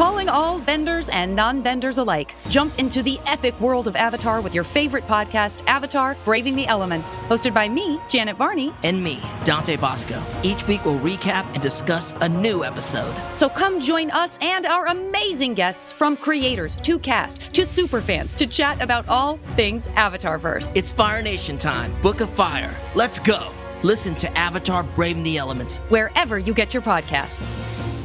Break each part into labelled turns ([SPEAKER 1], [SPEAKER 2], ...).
[SPEAKER 1] Calling all benders and non-benders alike. Jump into the epic world of Avatar with your favorite podcast, Avatar: Braving the Elements. Hosted by me, Janet Varney.
[SPEAKER 2] And me, Dante Bosco. Each week we'll recap and discuss a new episode.
[SPEAKER 1] So come join us and our amazing guests, from creators to cast to superfans, to chat about all things Avatarverse.
[SPEAKER 2] It's Fire Nation time. Book of Fire. Let's go. Listen to Avatar: Braving the Elements
[SPEAKER 1] wherever you get your podcasts.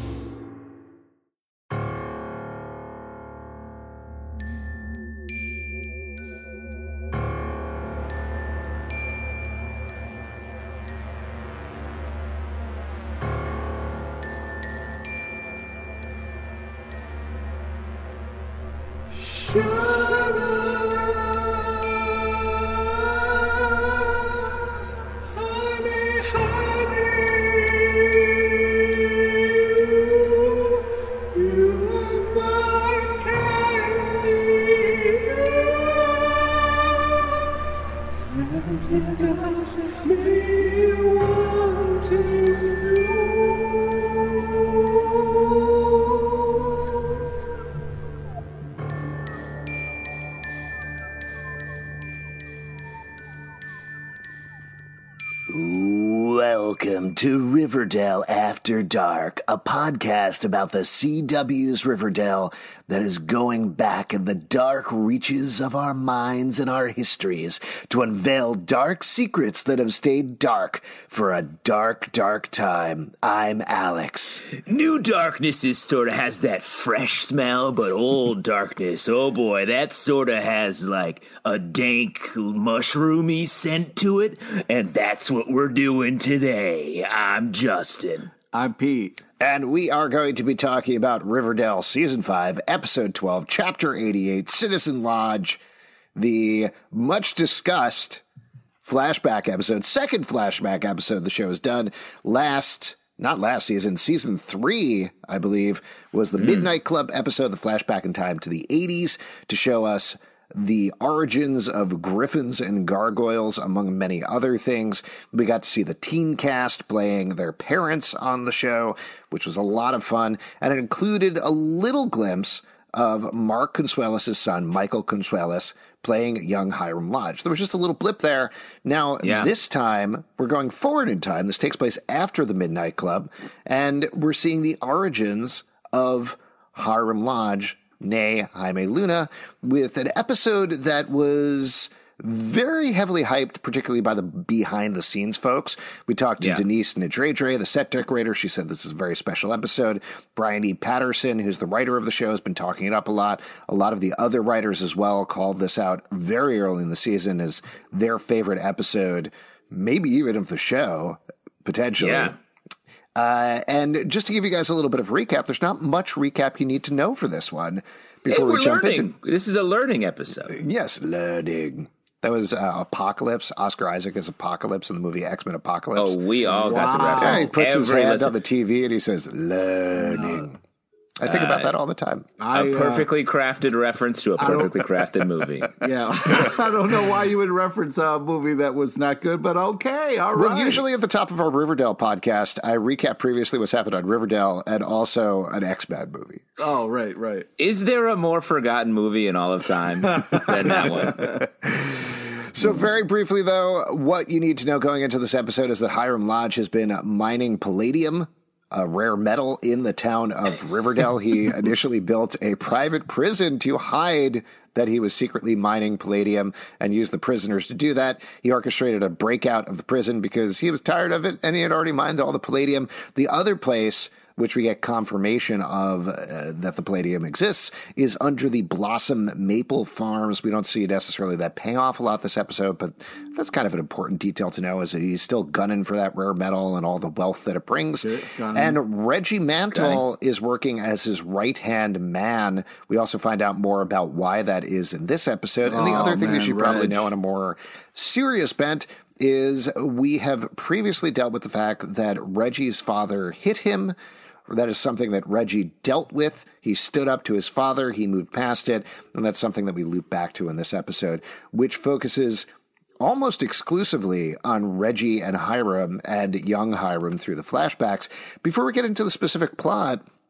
[SPEAKER 3] Welcome to Riverdale After Dark, a podcast about the CW's Riverdale that is going back in the dark reaches of our minds and our histories to unveil dark secrets that have stayed dark for a dark, dark time. I'm Alex.
[SPEAKER 4] New Darkness sort of has that fresh smell, but Old Darkness, oh boy, that sort of has like a dank, mushroomy scent to it, and that's what we're doing today. I'm Justin.
[SPEAKER 5] I'm Pete.
[SPEAKER 3] And we are going to be talking about Riverdale Season 5, Episode 12, Chapter 88, Citizen Lodge, the much-discussed flashback episode, second flashback episode the show has done not last season, Season 3, I believe, was the Midnight Club episode, the flashback in time to the 80s, to show us the origins of griffins and gargoyles, among many other things. We got to see the teen cast playing their parents on the show, which was a lot of fun, and it included a little glimpse of Mark Consuelos' son, Michael Consuelos, playing young Hiram Lodge. There was just a little blip there. Now, This time, we're going forward in time. This takes place after the Midnight Club, and we're seeing the origins of Hiram Lodge, nay Jaime Luna, with an episode that was very heavily hyped, particularly by the behind-the-scenes folks. We talked to Denise Nedredre, the set decorator. She said this is a very special episode. Brian E. Patterson, who's the writer of the show, has been talking it up a lot. A lot of the other writers as well called this out very early in the season as their favorite episode, maybe even of the show, potentially.
[SPEAKER 4] Yeah.
[SPEAKER 3] And just to give you guys a little bit of recap, there's not much recap you need to know for this one before we jump into.
[SPEAKER 4] This is a learning episode.
[SPEAKER 3] Yes, learning. That was Apocalypse. Oscar Isaac is Apocalypse in the movie X-Men Apocalypse.
[SPEAKER 4] Oh, we all got the reference.
[SPEAKER 3] He puts his hand on the TV and he says, learning. I think about that all the time.
[SPEAKER 4] A perfectly crafted reference to a perfectly crafted movie.
[SPEAKER 5] Yeah. I don't know why you would reference a movie that was not good, but okay. All right.
[SPEAKER 3] Well, usually at the top of our Riverdale podcast, I recap previously what's happened on Riverdale and also an X-Men movie.
[SPEAKER 5] Oh, right, right.
[SPEAKER 4] Is there a more forgotten movie in all of time than that one?
[SPEAKER 3] So very briefly, though, what you need to know going into this episode is that Hiram Lodge has been mining palladium, a rare metal, in the town of Riverdale. He initially built a private prison to hide that he was secretly mining palladium and used the prisoners to do that. He orchestrated a breakout of the prison because he was tired of it and he had already mined all the palladium. The other place which we get confirmation of that the palladium exists, is under the Blossom Maple Farms. We don't see necessarily that paying off a lot this episode, but that's kind of an important detail to know, is that he's still gunning for that rare metal and all the wealth that it brings. And Reggie Mantle is working as his right-hand man. We also find out more about why that is in this episode. And the other thing that you probably know on a more serious bent is we have previously dealt with the fact that Reggie's father hit him. That is something that Reggie dealt with. He stood up to his father. He moved past it. And that's something that we loop back to in this episode, which focuses almost exclusively on Reggie and Hiram and young Hiram through the flashbacks. Before we get into the specific plot,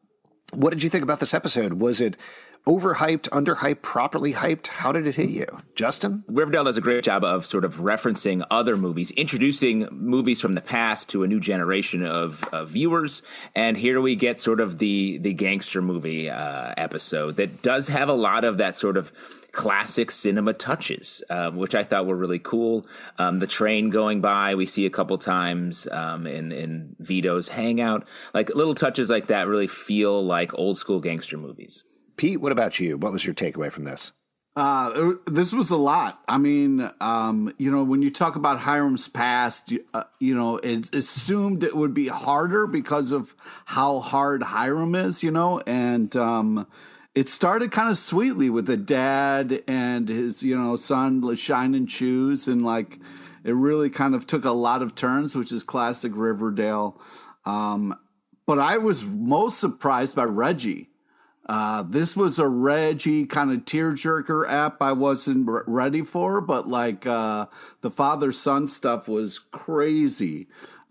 [SPEAKER 3] What did you think about this episode? Was it overhyped, underhyped, properly hyped? How did it hit you? Justin?
[SPEAKER 4] Riverdale does a great job of sort of referencing other movies, introducing movies from the past to a new generation of viewers. And here we get sort of the gangster movie episode that does have a lot of that sort of classic cinema touches, which I thought were really cool. The train going by, we see a couple times in Vito's hangout. Like little touches like that really feel like old school gangster movies.
[SPEAKER 3] Pete, what about you? What was your takeaway from this?
[SPEAKER 5] This was a lot. I mean, when you talk about Hiram's past, it's assumed it would be harder because of how hard Hiram is, and it started kind of sweetly with the dad and his, son shining shoes, and like it really kind of took a lot of turns, which is classic Riverdale. But I was most surprised by Reggie. This was a Reggie kind of tearjerker app I wasn't ready for, but like the father-son stuff was crazy.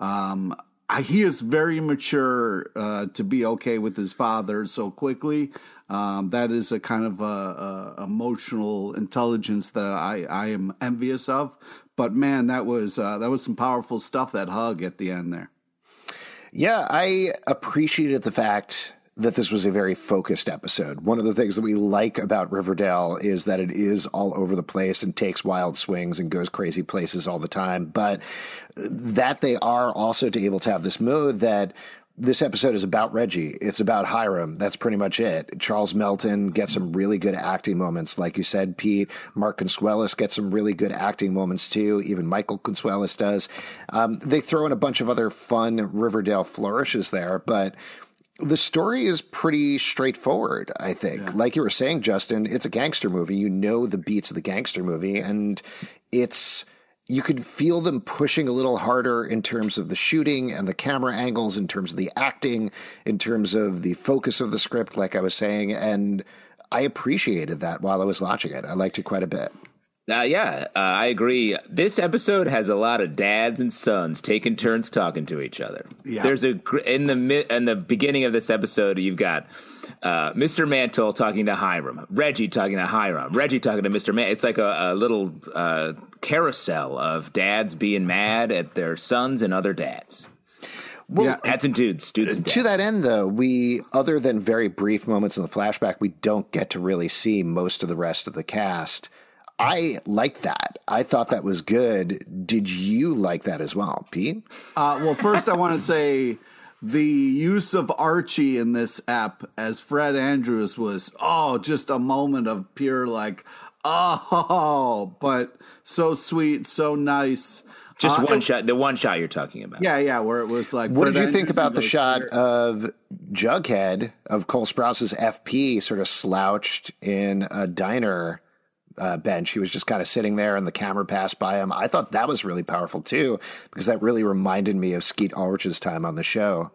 [SPEAKER 5] He is very mature to be okay with his father so quickly. That is a kind of emotional intelligence that I am envious of. But man, that was some powerful stuff, that hug at the end there.
[SPEAKER 3] Yeah, I appreciated the fact that this was a very focused episode. One of the things that we like about Riverdale is that it is all over the place and takes wild swings and goes crazy places all the time. But that they are also able to have this mode that this episode is about Reggie. It's about Hiram. That's pretty much it. Charles Melton gets some really good acting moments. Like you said, Pete, Mark Consuelos gets some really good acting moments too. Even Michael Consuelos does. They throw in a bunch of other fun Riverdale flourishes there, but the story is pretty straightforward, I think. Yeah. Like you were saying, Justin, it's a gangster movie. You know the beats of the gangster movie, and you could feel them pushing a little harder in terms of the shooting and the camera angles, in terms of the acting, in terms of the focus of the script, like I was saying, and I appreciated that while I was watching it. I liked it quite a bit.
[SPEAKER 4] I agree. This episode has a lot of dads and sons taking turns talking to each other. Yeah. There's in the beginning of this episode, you've got Mr. Mantle talking to Hiram, Reggie talking to Hiram, Reggie talking to Mr. Mantle. It's like a little carousel of dads being mad at their sons and other dads. Well, dads and dudes and dads.
[SPEAKER 3] To that end, though, other than very brief moments in the flashback, we don't get to really see most of the rest of the cast. I like that. I thought that was good. Did you like that as well, Pete?
[SPEAKER 5] Well, first I want to say the use of Archie in this app as Fred Andrews was, just a moment of pure but so sweet, so nice.
[SPEAKER 4] Just one shot, the one shot you're talking about.
[SPEAKER 5] Yeah, where it was like.
[SPEAKER 3] What did you think about the shot of Jughead, of Cole Sprouse's FP, sort of slouched in a diner bench? He was just kind of sitting there and the camera passed by him. I thought that was really powerful too, because that really reminded me of Skeet Ulrich's time on the show.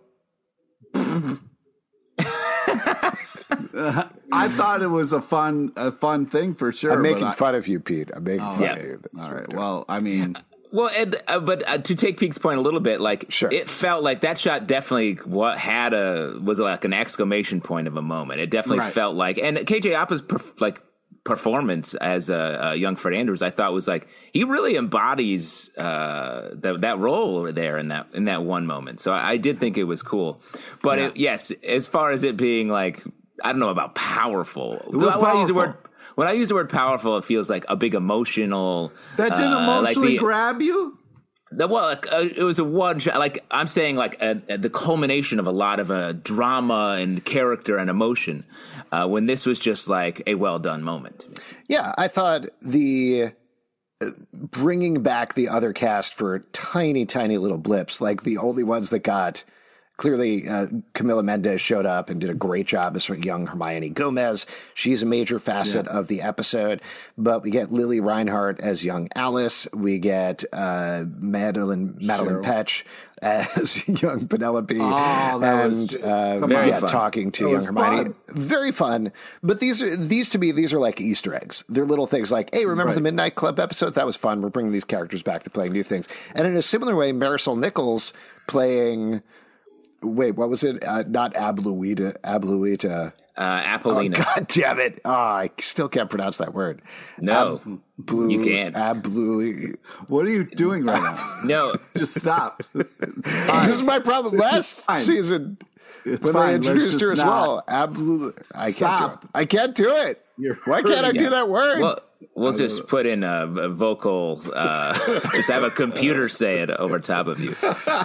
[SPEAKER 5] I thought it was a fun thing for sure.
[SPEAKER 3] I'm making fun of you, Pete. I'm making fun of you.
[SPEAKER 5] All right. Well, I mean.
[SPEAKER 4] Well, but to take Pete's point a little bit,
[SPEAKER 3] sure.
[SPEAKER 4] It felt like that shot definitely was like an exclamation point of a moment. It definitely felt like, and KJ Appa's performance as a young Fred Andrews, I thought was like he really embodies that role there in that one moment. So I did think it was cool. But yes, as far as it being like, I don't know about powerful.
[SPEAKER 5] It was powerful.
[SPEAKER 4] When I use the word powerful, it feels like a big emotional.
[SPEAKER 5] That didn't emotionally grab you?
[SPEAKER 4] It was a one shot. Like I'm saying, the culmination of a lot of drama and character and emotion. When this was just like a well done moment.
[SPEAKER 3] Yeah, I thought the bringing back the other cast for tiny, tiny little blips, like the only ones that got. Clearly, Camila Mendes showed up and did a great job as young Hermione Gomez. She's a major facet of the episode. But we get Lily Reinhart as young Alice. We get Madeline Petch as young Penelope.
[SPEAKER 5] Oh, that was
[SPEAKER 3] very fun. Talking to young Hermione. Fun. Very fun. But these to me are like Easter eggs. They're little things like, hey, remember the Midnight Club episode? That was fun. We're bringing these characters back to playing new things. And in a similar way, Marisol Nichols playing Wait, what was it? Not Abluita.
[SPEAKER 4] Apollina.
[SPEAKER 3] Oh, God damn it. Oh, I still can't pronounce that word.
[SPEAKER 4] No, you can't.
[SPEAKER 5] What are you doing right now?
[SPEAKER 4] No.
[SPEAKER 5] Just stop.
[SPEAKER 3] This is my problem. Last season,
[SPEAKER 5] it's
[SPEAKER 3] when
[SPEAKER 5] fine.
[SPEAKER 3] they introduced
[SPEAKER 5] Let's
[SPEAKER 3] her
[SPEAKER 5] just
[SPEAKER 3] as well.
[SPEAKER 5] Stop.
[SPEAKER 3] I can't do it. Why can't I do that word?
[SPEAKER 4] Well, we'll just put in a vocal, just have a computer say it over top of you.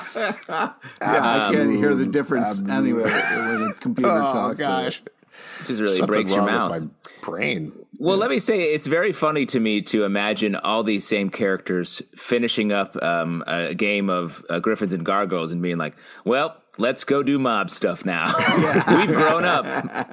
[SPEAKER 5] I can't hear the difference anyway when a computer talks.
[SPEAKER 3] Oh, gosh.
[SPEAKER 4] Just really
[SPEAKER 3] Something
[SPEAKER 4] breaks your
[SPEAKER 3] wrong
[SPEAKER 4] mouth.
[SPEAKER 3] with my brain.
[SPEAKER 4] Well, let me say, it's very funny to me to imagine all these same characters finishing up a game of Griffins and Gargoyles and being like, well, let's go do mob stuff now. We've grown up.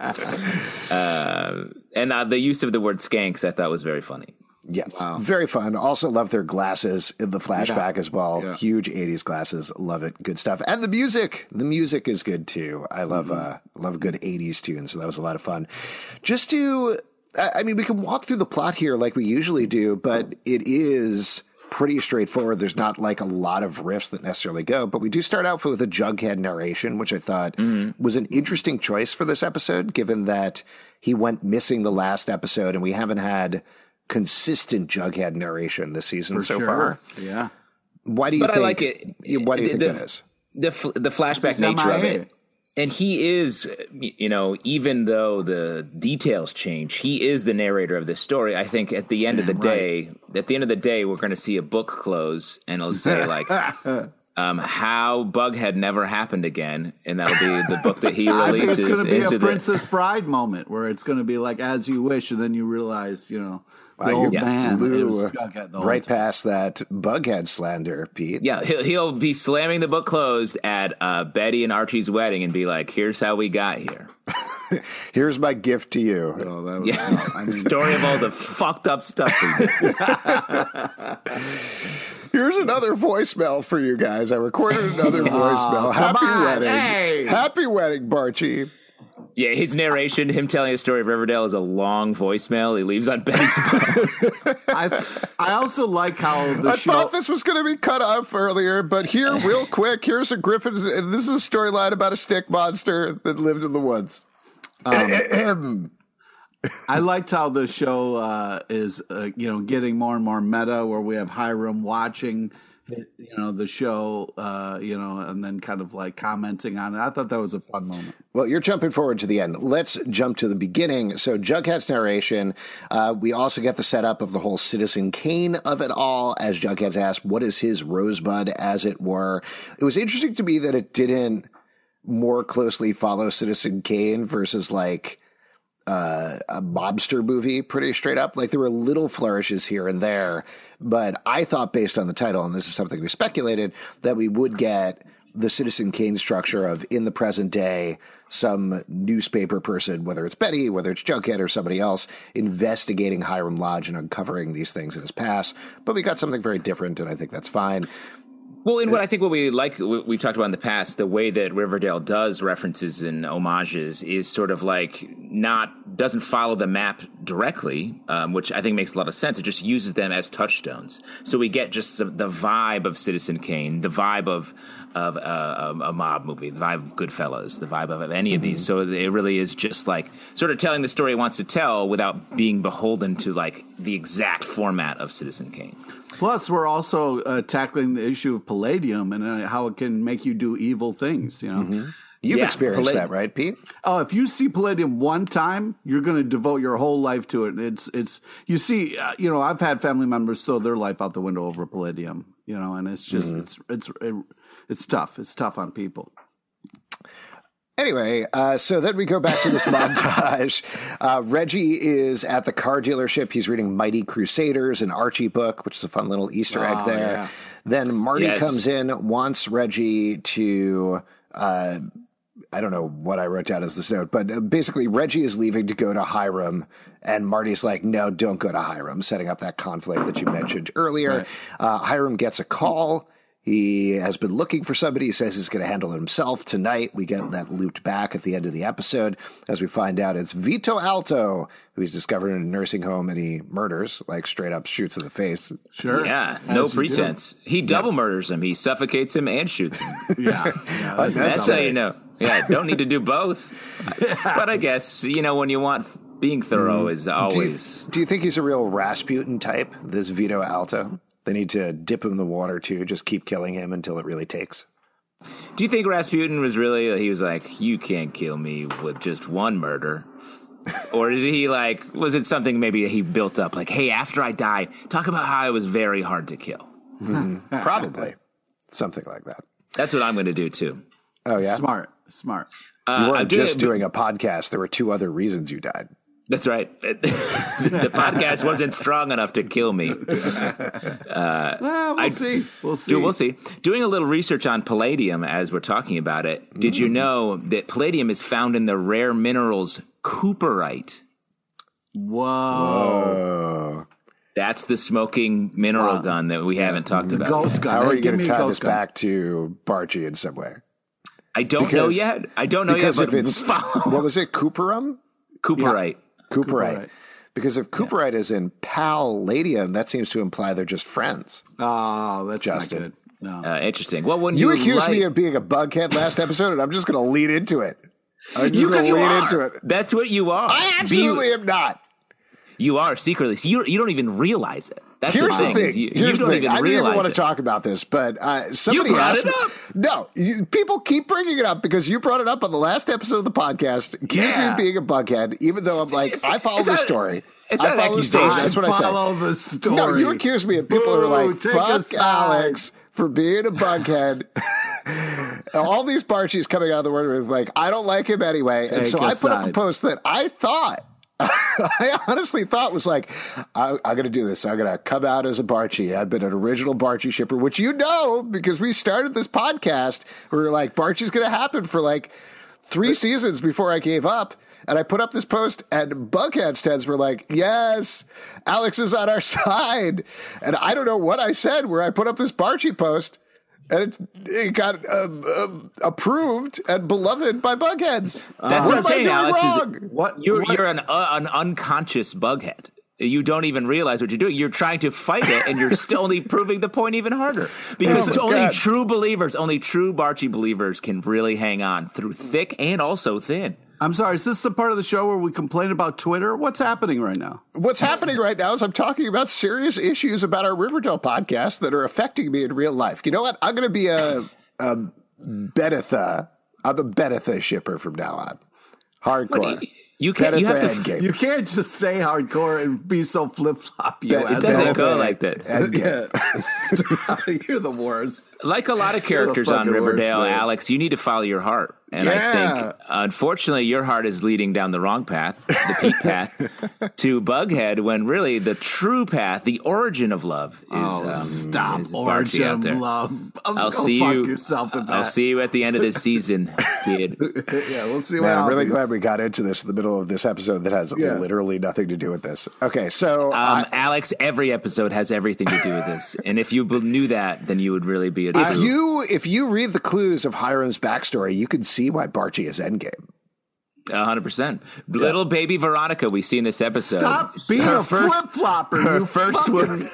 [SPEAKER 4] And the use of the word skanks I thought was very funny.
[SPEAKER 3] Yes. Wow. Very fun. Also love their glasses in the flashback as well. Yeah. Huge 80s glasses. Love it. Good stuff. And the music. The music is good too. I love love good 80s tunes. So that was a lot of fun. Just to, I mean, we can walk through the plot here like we usually do, but it is pretty straightforward. There's not like a lot of riffs that necessarily go, but we do start out with a Jughead narration, which I thought was an interesting choice for this episode, given that he went missing the last episode and we haven't had consistent Jughead narration this season so far.
[SPEAKER 5] Yeah.
[SPEAKER 3] Why do you think?
[SPEAKER 4] I like it.
[SPEAKER 3] Why do you think that is?
[SPEAKER 4] The flashback nature of it. And he is, you know, even though the details change, he is the narrator of this story. I think at the end of the day, we're going to see a book close and it'll say like, how Bughead never happened again. And that'll be the book that he releases.
[SPEAKER 5] I think it's going to be a Princess Bride moment where it's going to be like, as you wish. And then you realize, you know, the old man
[SPEAKER 3] blew right past that Bughead slander, Pete.
[SPEAKER 4] Yeah, he'll be slamming the book closed at Betty and Archie's wedding and be like, here's how we got here.
[SPEAKER 3] Here's my gift to you.
[SPEAKER 5] Oh, that was,
[SPEAKER 4] I mean, story of all the fucked up stuff we did.
[SPEAKER 3] Here's another voicemail for you guys. I recorded another voicemail. Happy wedding. Hey. Happy wedding, Barchi.
[SPEAKER 4] Yeah, his narration, him telling a story of Riverdale, is a long voicemail he leaves on Betty's phone.
[SPEAKER 5] I also like how the show...
[SPEAKER 3] I thought this was going to be cut off earlier, but here, real quick, here's a Griffin, and this is a storyline about a stick monster that lived in the woods.
[SPEAKER 5] I liked how the show is, getting more and more meta, where we have Hiram watching, the show, and then kind of like commenting on it. I thought that was a fun moment.
[SPEAKER 3] Well, you're jumping forward to the end. Let's jump to the beginning. So Jughead's narration, we also get the setup of the whole Citizen Kane of it all, as Jughead's asked, what is his rosebud, as it were. It was interesting to me that it didn't more closely follow Citizen Kane versus like a mobster movie, pretty straight up. Like there were little flourishes here and there, but I thought based on the title, and this is something we speculated, that we would get the Citizen Kane structure of in the present day, some newspaper person, whether it's Betty, whether it's Jughead or somebody else, investigating Hiram Lodge and uncovering these things in his past. But we got something very different, and I think that's fine.
[SPEAKER 4] Well, and what we like, we've talked about in the past, the way that Riverdale does references and homages is sort of like doesn't follow the map directly, which I think makes a lot of sense. It just uses them as touchstones. So we get just the vibe of Citizen Kane, the vibe of a mob movie, the vibe of Goodfellas, the vibe of any of these. So it really is just like sort of telling the story it wants to tell without being beholden to like the exact format of Citizen Kane.
[SPEAKER 5] Plus, we're also tackling the issue of palladium and how it can make you do evil things,
[SPEAKER 3] You've experienced that, right, Pete?
[SPEAKER 5] Oh, if you see palladium one time, you're going to devote your whole life to it. It's you see, I've had family members throw their life out the window over palladium, and it's just it's tough. It's tough on people.
[SPEAKER 3] Anyway, so then we go back to this montage. Reggie is at the car dealership. He's reading Mighty Crusaders, an Archie book, which is a fun little Easter egg there. Yeah. Then Marty comes in, wants Reggie to... I don't know what I wrote down as this note, but basically Reggie is leaving to go to Hiram, and Marty's like, no, don't go to Hiram, setting up that conflict that you mentioned earlier. Right. Hiram gets a call. He has been looking for somebody. He says he's going to handle it himself. Tonight, we get that looped back at the end of the episode as we find out it's Vito Alto, who he's discovered in a nursing home, and he murders, like straight up shoots in the face.
[SPEAKER 5] Sure.
[SPEAKER 4] Yeah, no pretense. He double murders him. He suffocates him and shoots him.
[SPEAKER 5] Yeah.
[SPEAKER 4] That's how you know. Yeah, don't need to do both. But I guess, when you want being thorough is always...
[SPEAKER 3] Do you think he's a real Rasputin type, this Vito Alto? They need to dip him in the water, too, just keep killing him until it really takes.
[SPEAKER 4] Do you think Rasputin was really, he was like, you can't kill me with just one murder? Or did he was it something maybe he built up, like, hey, after I die, talk about how I was very hard to kill?
[SPEAKER 3] Probably. Something like that.
[SPEAKER 4] That's what I'm going to do, too.
[SPEAKER 3] Oh, yeah?
[SPEAKER 5] Smart.
[SPEAKER 3] You weren't just doing a podcast. There were 2 other reasons you died.
[SPEAKER 4] That's right. The podcast wasn't strong enough to kill me.
[SPEAKER 5] We'll see.
[SPEAKER 4] We'll see. Doing a little research on palladium as we're talking about it, did you know that palladium is found in the rare minerals cooperite?
[SPEAKER 5] Whoa.
[SPEAKER 4] That's the smoking mineral gun that we haven't talked about.
[SPEAKER 5] Ghost gun.
[SPEAKER 3] How are you going to tie this back to Barchi in some way?
[SPEAKER 4] I don't know yet.
[SPEAKER 3] But what was it, Cooperum?
[SPEAKER 4] Cooperite.
[SPEAKER 3] Yeah. Cooperite. Because if Cooperite is in palladium, that seems to imply they're just friends.
[SPEAKER 5] Oh, that's
[SPEAKER 3] Justin.
[SPEAKER 5] not good. No.
[SPEAKER 4] Interesting. Well, when
[SPEAKER 3] you accused me of being a bughead last episode, and I'm just going to lead into it.
[SPEAKER 4] That's what you are.
[SPEAKER 3] I absolutely am not.
[SPEAKER 4] You are secretly. So you don't even realize it. That's
[SPEAKER 3] Here's
[SPEAKER 4] the thing.
[SPEAKER 3] The thing.
[SPEAKER 4] You don't even realize it.
[SPEAKER 3] I didn't even want to talk about this, but somebody
[SPEAKER 4] you brought
[SPEAKER 3] asked
[SPEAKER 4] it up.
[SPEAKER 3] No, people keep bringing it up because you brought it up on the last episode of the podcast. Accused me of being a bughead, even though I'm I follow the story.
[SPEAKER 4] It's not an accusation.
[SPEAKER 3] That's what I said.
[SPEAKER 5] Follow the story.
[SPEAKER 3] No, you accuse me of people who are like, fuck Alex for being a bughead. All these Barchies coming out of the word was like, I don't like him anyway. And so I put up a post that I thought, I honestly thought was like, I'm going to do this. I'm going to come out as a Barchi. I've been an original Barchi shipper, which because we started this podcast. We were like, Barchi's going to happen for 3 seasons before I gave up. And I put up this post, and Bughead Steds were like, yes, Alex is on our side. And I don't know what I said where I put up this Barchi post. And it got approved and beloved by bugheads.
[SPEAKER 4] That's what I'm saying, Alex. You're an unconscious bughead. You don't even realize what you're doing. You're trying to fight it, and you're still only proving the point even harder. Because true believers, only true Barchi believers can really hang on through thick and also thin.
[SPEAKER 5] I'm sorry, is this the part of the show where we complain about Twitter? What's happening right now?
[SPEAKER 3] What's happening right now is I'm talking about serious issues about our Riverdale podcast that are affecting me in real life. You know what? I'm going to be a Benetha. I'm a Benetha shipper from now on. Hardcore.
[SPEAKER 4] You can't
[SPEAKER 5] just say hardcore and be so flip-floppy.
[SPEAKER 4] It doesn't go like that.
[SPEAKER 5] You're the worst.
[SPEAKER 4] Like a lot of characters on Riverdale, Alex, you need to follow your heart. And I think, unfortunately, your heart is leading down the wrong path, the peak path, to Bughead, when really the true path, the origin of love is is
[SPEAKER 5] origin of love.
[SPEAKER 4] I'll see you at the end of this season, kid.
[SPEAKER 5] We'll see what happens.
[SPEAKER 3] I'm really glad we got into this in the middle of this episode that has literally nothing to do with this. Okay, so
[SPEAKER 4] Alex, every episode has everything to do with this, and if you knew that, then you would really be a true.
[SPEAKER 3] If you read the clues of Hiram's backstory, you can see why Barchi is endgame.
[SPEAKER 4] 100%. Little baby Veronica we see in this episode.
[SPEAKER 5] Stop being a flip-flopper.
[SPEAKER 4] Her first word.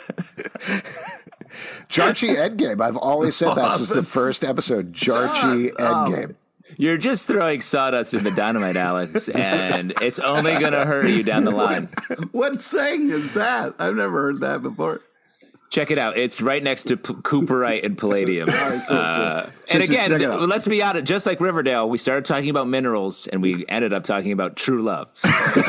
[SPEAKER 3] Jarchi Endgame. I've always said that since the first episode. Jarchi Endgame.
[SPEAKER 4] You're just throwing sawdust in the dynamite, Alex, and it's only going to hurt you down the line.
[SPEAKER 5] What saying is that? I've never heard that before.
[SPEAKER 4] Check it out. It's right next to Cooperite and Palladium.
[SPEAKER 5] Right, cool.
[SPEAKER 4] And again, let's be honest, just like Riverdale, we started talking about minerals and we ended up talking about true love. So.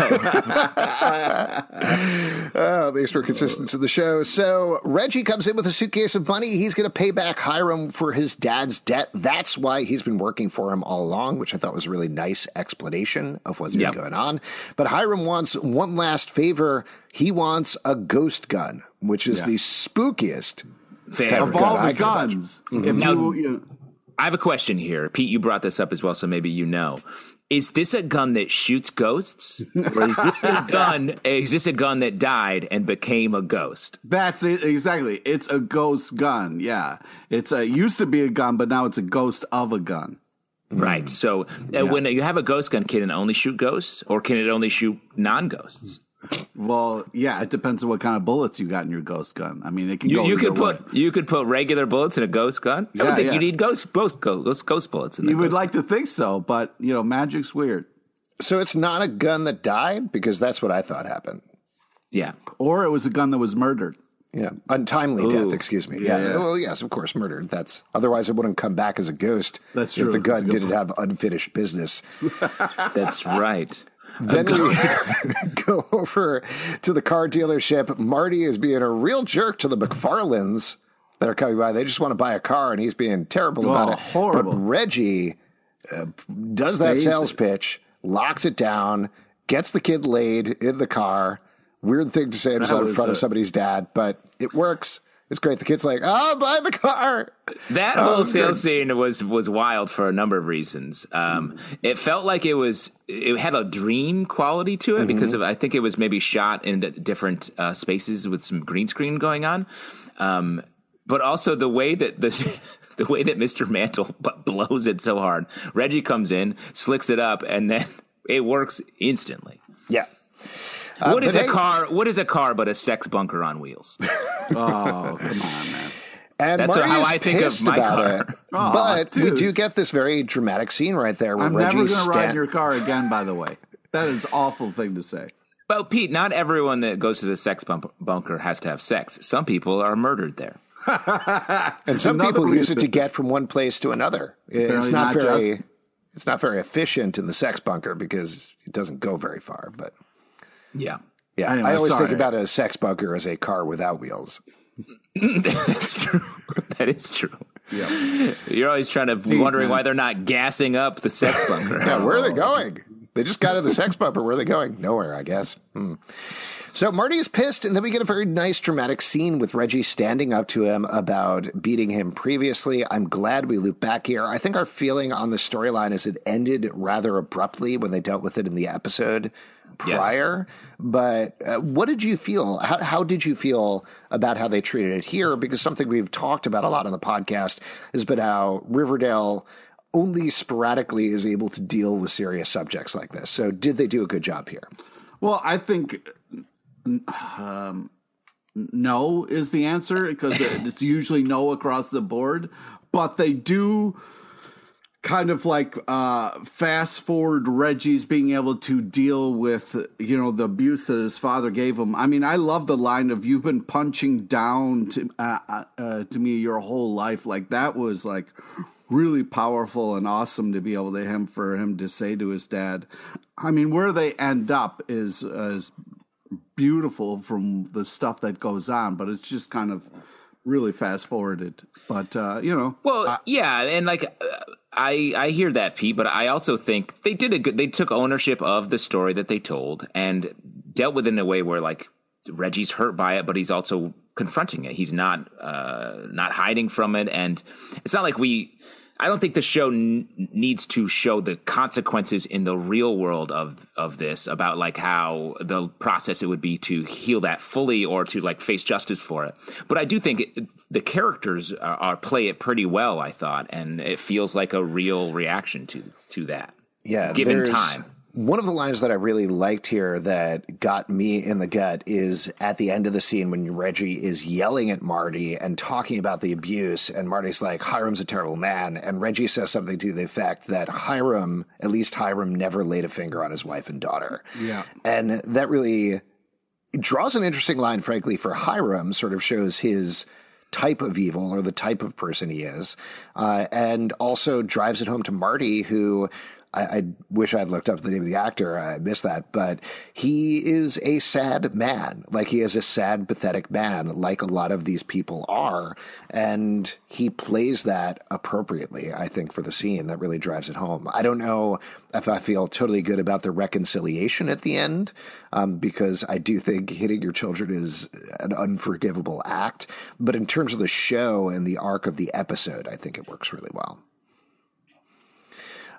[SPEAKER 3] At least we're consistent to the show. So Reggie comes in with a suitcase of money. He's going to pay back Hiram for his dad's debt. That's why he's been working for him all along, which I thought was a really nice explanation of what's been going on. But Hiram wants one last favor. He wants a ghost gun, which is the spookiest
[SPEAKER 5] of all the guns.
[SPEAKER 4] Now, I have a question here. Pete, you brought this up as well, so maybe you know. is this a gun that shoots ghosts? Or is this a gun that died and became a ghost?
[SPEAKER 5] That's it, exactly. It's a ghost gun, yeah. It used to be a gun, but now it's a ghost of a gun.
[SPEAKER 4] Right. So when you have a ghost gun, can it only shoot ghosts, or can it only shoot non-ghosts?
[SPEAKER 5] Well, yeah, it depends on what kind of bullets you got in your ghost gun. I mean, it can go either way.
[SPEAKER 4] You could put regular bullets in a ghost gun. I would think you need ghost bullets in the
[SPEAKER 5] You would like to think so, but magic's weird.
[SPEAKER 3] So it's not a gun that died, because that's what I thought happened.
[SPEAKER 4] Yeah.
[SPEAKER 5] Or it was a gun that was murdered.
[SPEAKER 3] Yeah, untimely death. Excuse me. Yeah. Well, yes, of course, murdered. Otherwise it wouldn't come back as a ghost.
[SPEAKER 5] That's true.
[SPEAKER 3] If the gun didn't have unfinished business.
[SPEAKER 4] That's right.
[SPEAKER 3] Then we go over to the car dealership. Marty is being a real jerk to the McFarlanes that are coming by. They just want to buy a car, and he's being terrible about it.
[SPEAKER 5] Horrible.
[SPEAKER 3] But Reggie does that sales pitch, locks it down, gets the kid laid in the car. Weird thing to say in front of somebody's dad, but it works. It's great. The kid's like, buy the car.
[SPEAKER 4] That whole sales scene was wild for a number of reasons. It felt like it had a dream quality to it because I think it was maybe shot in different spaces with some green screen going on. But also the way that the way that Mr. Mantle blows it so hard. Reggie comes in, slicks it up, and then it works instantly.
[SPEAKER 3] Yeah.
[SPEAKER 4] What is a car? What is a car but a sex bunker on wheels?
[SPEAKER 5] Oh, come on, man.
[SPEAKER 3] And
[SPEAKER 4] that's how I think of my car.
[SPEAKER 3] But we do get this very dramatic scene right there where Reggie's
[SPEAKER 5] never going to ride your car again, by the way. That is an awful thing to say.
[SPEAKER 4] Well, Pete, not everyone that goes to the sex bunker has to have sex. Some people are murdered there.
[SPEAKER 3] And some people use it to get from one place to another. It's not very efficient in the sex bunker because it doesn't go very far, but...
[SPEAKER 4] Yeah.
[SPEAKER 3] Anyway, I always think about a sex bunker as a car without wheels.
[SPEAKER 4] That's true. That is true.
[SPEAKER 5] Yeah.
[SPEAKER 4] You're always wondering why they're not gassing up the sex bunker.
[SPEAKER 3] Yeah, where are they going? They just got to the sex bunker. Where are they going? Nowhere, I guess. So Marty is pissed, and then we get a very nice dramatic scene with Reggie standing up to him about beating him previously. I'm glad we loop back here. I think our feeling on the storyline is it ended rather abruptly when they dealt with it in the episode prior. Yes. But what did you feel? How did you feel about how they treated it here? Because something we've talked about a lot on the podcast has been how Riverdale only sporadically is able to deal with serious subjects like this. So did they do a good job here?
[SPEAKER 5] Well, I think no is the answer, because it's usually no across the board. But they do kind of like fast forward Reggie's being able to deal with, the abuse that his father gave him. I mean, I love the line of "You've been punching down to me your whole life." Like, that was like really powerful and awesome to be able for him to say to his dad. I mean, where they end up is beautiful from the stuff that goes on, but it's just kind of really fast forwarded. But
[SPEAKER 4] well, yeah, and like I hear that, Pete, but I also think they took ownership of the story that they told and dealt with it in a way where, like, Reggie's hurt by it, but he's also confronting it. He's not hiding from it, and it's not like I don't think the show needs to show the consequences in the real world of this, about like how the process it would be to heal that fully or to like face justice for it. But I do think the characters play it pretty well, I thought, and it feels like a real reaction to that.
[SPEAKER 3] Yeah,
[SPEAKER 4] given time.
[SPEAKER 3] One of the lines that I really liked here that got me in the gut is at the end of the scene when Reggie is yelling at Marty and talking about the abuse, and Marty's like, Hiram's a terrible man, and Reggie says something to the effect that Hiram never laid a finger on his wife and daughter. Yeah. And that really draws an interesting line, frankly, for Hiram, sort of shows his type of evil or the type of person he is, and also drives it home to Marty, who... I wish I'd looked up the name of the actor. I missed that. But he is a sad man. Like, he is a sad, pathetic man, like a lot of these people are. And he plays that appropriately, I think, for the scene. That really drives it home. I don't know if I feel totally good about the reconciliation at the end, because I do think hitting your children is an unforgivable act. But in terms of the show and the arc of the episode, I think it works really well.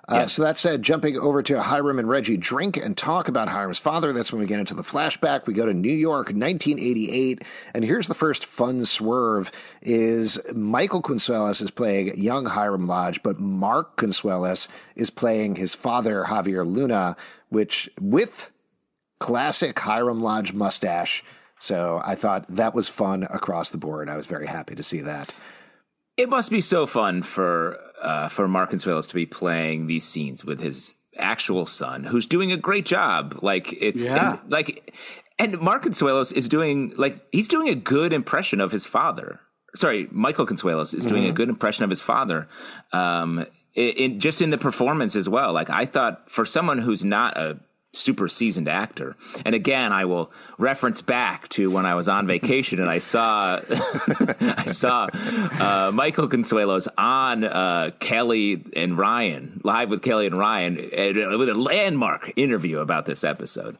[SPEAKER 3] So that said, jumping over to Hiram and Reggie drink and talk about Hiram's father. That's when we get into the flashback. We go to New York, 1988, and here's the first fun swerve: is Michael Consuelos is playing young Hiram Lodge, but Mark Consuelos is playing his father, Javier Luna, which with classic Hiram Lodge mustache. So I thought that was fun across the board. I was very happy to see that.
[SPEAKER 4] It must be so fun for Mark Consuelos to be playing these scenes with his actual son, who's doing a great job. Like and Mark Consuelos is doing he's doing a good impression of his father. Sorry, Michael Consuelos is doing a good impression of his father. In the performance as well. Like, I thought, for someone who's not a super seasoned actor, and again, I will reference back to when I was on vacation and I saw Michael Consuelos on Kelly and Ryan, live with Kelly and Ryan, with a landmark interview about this episode.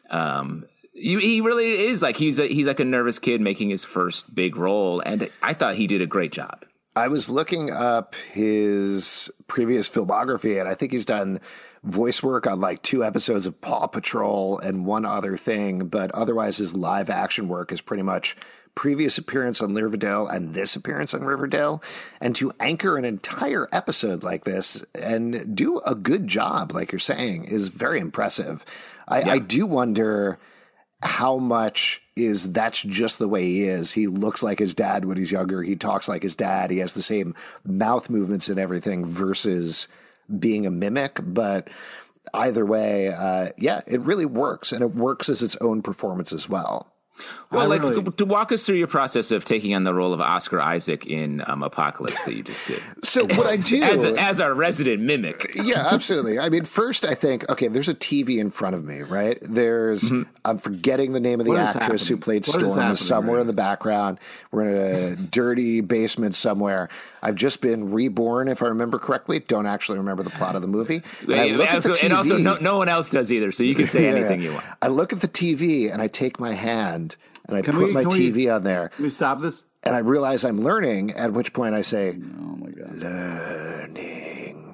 [SPEAKER 4] He really is he's like a nervous kid making his first big role, and I thought he did a great job.
[SPEAKER 3] I was looking up his previous filmography, and I think he's done voice work on 2 episodes of Paw Patrol and one other thing, but otherwise his live action work is pretty much previous appearance on Riverdale and this appearance on Riverdale. And to anchor an entire episode like this and do a good job, like you're saying, is very impressive. I do wonder how much that's just the way he is. He looks like his dad when he's younger. He talks like his dad. He has the same mouth movements and everything versus being a mimic. But either way, it really works. And it works as its own performance as well.
[SPEAKER 4] Well, to walk us through your process of taking on the role of Oscar Isaac in Apocalypse that you just did.
[SPEAKER 3] So what I do
[SPEAKER 4] as our resident mimic.
[SPEAKER 3] Yeah, absolutely. I mean, first I think, okay, there's a TV in front of me, right? There's, I'm forgetting the name of the actress who played Storm somewhere in the background. We're in a dirty basement somewhere. I've just been reborn, if I remember correctly. Don't actually remember the plot of the movie.
[SPEAKER 4] And also, no one else does either, so you can say anything you want.
[SPEAKER 3] I look at the TV and I take my hand and I put my TV on there.
[SPEAKER 5] Can we stop this?
[SPEAKER 3] And I realize I'm learning, at which point I say,
[SPEAKER 5] oh my God,
[SPEAKER 3] learning.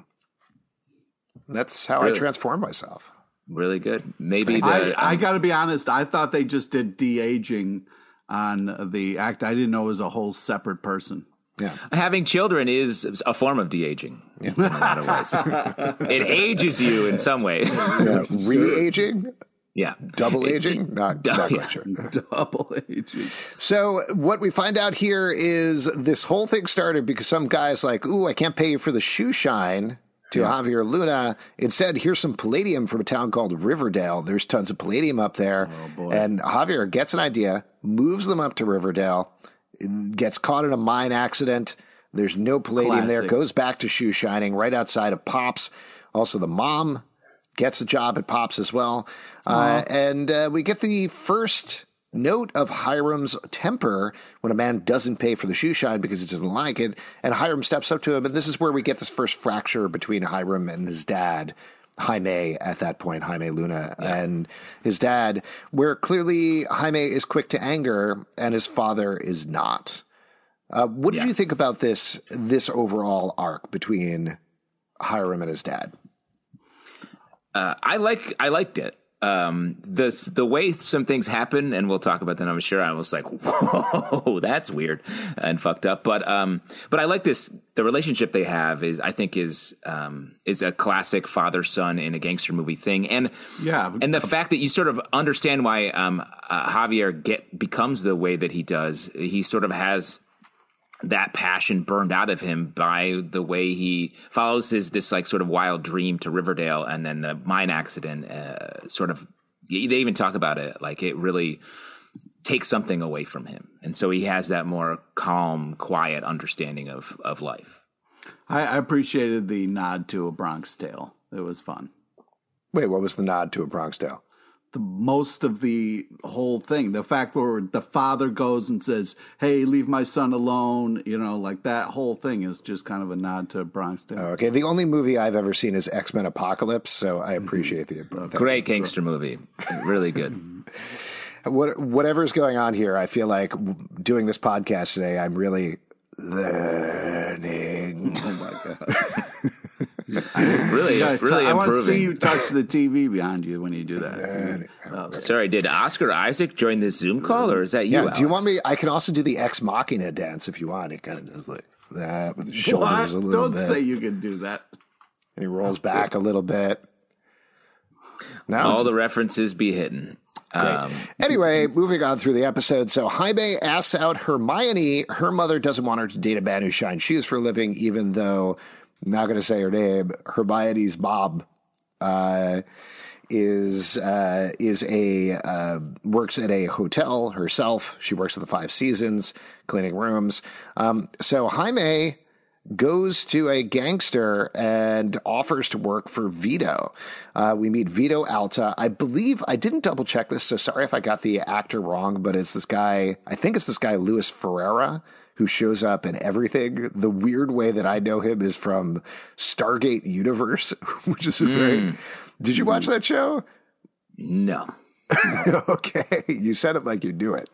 [SPEAKER 3] That's how I transform myself.
[SPEAKER 4] Really good. Maybe
[SPEAKER 5] I got to be honest. I thought they just did de-aging on the act. I didn't know it was a whole separate person.
[SPEAKER 3] Yeah.
[SPEAKER 4] Having children is a form of de-aging. Yeah. In a lot of ways. It ages you in some ways.
[SPEAKER 3] Yeah. Re-aging?
[SPEAKER 4] Yeah.
[SPEAKER 3] Double aging? Not quite sure.
[SPEAKER 5] Double aging.
[SPEAKER 3] So what we find out here is this whole thing started because some guy's like, ooh, I can't pay you for the shoe shine to Javier Luna. Instead, here's some palladium from a town called Riverdale. There's tons of palladium up there. Oh, boy. And Javier gets an idea, moves them up to Riverdale, gets caught in a mine accident. There's no palladium there. Goes back to shoe shining right outside of Pops. Also, the mom gets a job at Pops as well. And we get the first note of Hiram's temper when a man doesn't pay for the shoe shine because he doesn't like it. And Hiram steps up to him. And this is where we get this first fracture between Hiram and his dad, Jaime, at that point, Jaime Luna, and his dad, where clearly Jaime is quick to anger and his father is not. What did you think about this overall arc between Hiram and his dad?
[SPEAKER 4] I liked it. The way some things happen, and we'll talk about that, I'm sure. I was like, whoa, that's weird and fucked up. But I like this. The relationship they have I think is a classic father-son in a gangster movie thing. And the fact that you sort of understand why Javier becomes the way that he does. He sort of has that passion burned out of him by the way he follows this like sort of wild dream to Riverdale, and then the mine accident sort of, they even talk about it, like it really takes something away from him. And so he has that more calm, quiet understanding of life.
[SPEAKER 5] I appreciated the nod to A Bronx Tale. It was fun.
[SPEAKER 3] Wait, what was the nod to A Bronx Tale?
[SPEAKER 5] Most of the whole thing, the fact where the father goes and says, hey, leave my son alone, like that whole thing is just kind of a nod to Bronx Tale.
[SPEAKER 3] Okay, the only movie I've ever seen is X-Men Apocalypse, so I appreciate the
[SPEAKER 4] great gangster movie. Really good.
[SPEAKER 3] Whatever's going on here, I feel like doing this podcast today, I'm really learning.
[SPEAKER 5] Oh my God.
[SPEAKER 4] Really
[SPEAKER 5] I want to see
[SPEAKER 4] improving.
[SPEAKER 5] you touch the TV behind you when you do that.
[SPEAKER 4] Sorry, did Oscar Isaac join this Zoom call, or is that you?
[SPEAKER 3] Yeah.
[SPEAKER 4] Alex?
[SPEAKER 3] Do you want me? I can also do the Ex Machina dance if you want. It kind of does like that with his shoulders a little
[SPEAKER 5] Don't
[SPEAKER 3] bit.
[SPEAKER 5] say you can do that.
[SPEAKER 3] And he rolls back a little bit. Now
[SPEAKER 4] All the references be hidden.
[SPEAKER 3] Anyway, moving on through the episode. So Jaime asks out Hermione. Her mother doesn't want her to date a man who shines shoes for a living, even though I'm not going to say her name. Hermione's mom is works at a hotel herself. She works at the Five Seasons, cleaning rooms. So Jaime goes to a gangster and offers to work for Vito. We meet Vito Alta. I believe, I didn't double check this, so sorry if I got the actor wrong, but it's this guy, I think it's this guy, Louis Ferreira, who shows up in everything. The weird way that I know him is from Stargate Universe, which is a very... Did you watch that show?
[SPEAKER 4] No.
[SPEAKER 3] Okay. You said it like you knew it.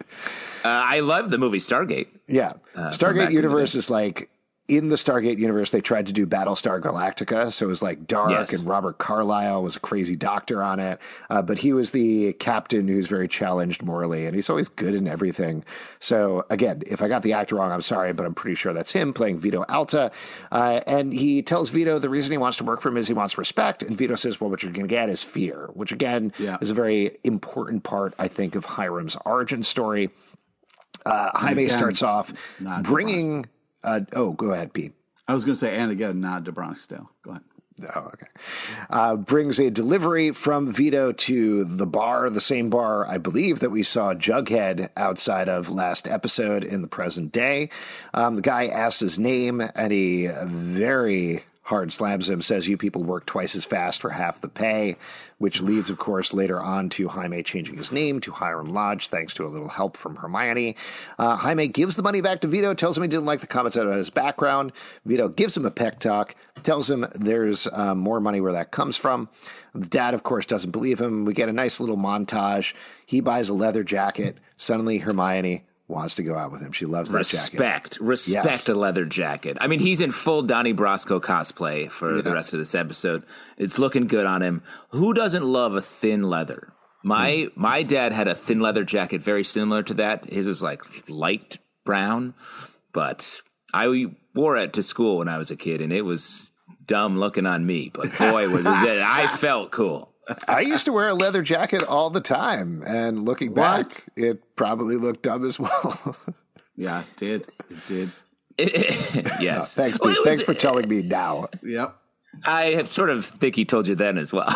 [SPEAKER 4] I love the movie Stargate.
[SPEAKER 3] Yeah.
[SPEAKER 4] from back
[SPEAKER 3] Stargate
[SPEAKER 4] in the
[SPEAKER 3] Universe
[SPEAKER 4] day.
[SPEAKER 3] is like, in the Stargate universe, they tried to do Battlestar Galactica. So it was like dark,
[SPEAKER 4] Yes.
[SPEAKER 3] and Robert Carlyle was a crazy doctor on it. But he was the captain who's very challenged morally, and he's always good in everything. So again, if I got the actor wrong, I'm sorry, but I'm pretty sure that's him playing Vito Alta. And he tells Vito the reason he wants to work for him is he wants respect. And Vito says, well, what you're going to get is fear, which again is a very important part, I think, of Hiram's origin story. Jaime starts off bringing... go ahead, Pete.
[SPEAKER 5] I was going to say, and again, not to Bronxdale. Go ahead.
[SPEAKER 3] Oh, okay. Brings a delivery from Vito to the bar, the same bar, I believe, that we saw Jughead outside of last episode in the present day. The guy asks his name, and he very hard slams him, says, you people work twice as fast for half the pay, which leads, of course, later on to Jaime changing his name to Hiram Lodge, thanks to a little help from Hermione. Jaime gives the money back to Vito, tells him he didn't like the comments about his background. Vito gives him a pep talk, tells him there's more money where that comes from. The dad, of course, doesn't believe him. We get a nice little montage. He buys a leather jacket. Suddenly, Hermione wants to go out with him. She loves that jacket.
[SPEAKER 4] Respect
[SPEAKER 3] Yes.
[SPEAKER 4] a leather jacket. I mean, he's in full Donnie Brasco cosplay for the rest of this episode. It's looking good on him. Who doesn't love a thin leather? My dad had a thin leather jacket very similar to that. His was like light brown, but I wore it to school when I was a kid, and it was dumb looking on me. But boy, I felt cool.
[SPEAKER 3] I used to wear a leather jacket all the time, and looking back, it probably looked dumb as well.
[SPEAKER 5] Yeah, it did. It did.
[SPEAKER 4] Yes.
[SPEAKER 3] Thanks,
[SPEAKER 4] Well,
[SPEAKER 3] Pete.
[SPEAKER 4] it was-
[SPEAKER 3] Thanks for telling me now.
[SPEAKER 5] Yep.
[SPEAKER 4] I sort of think he told you then as well.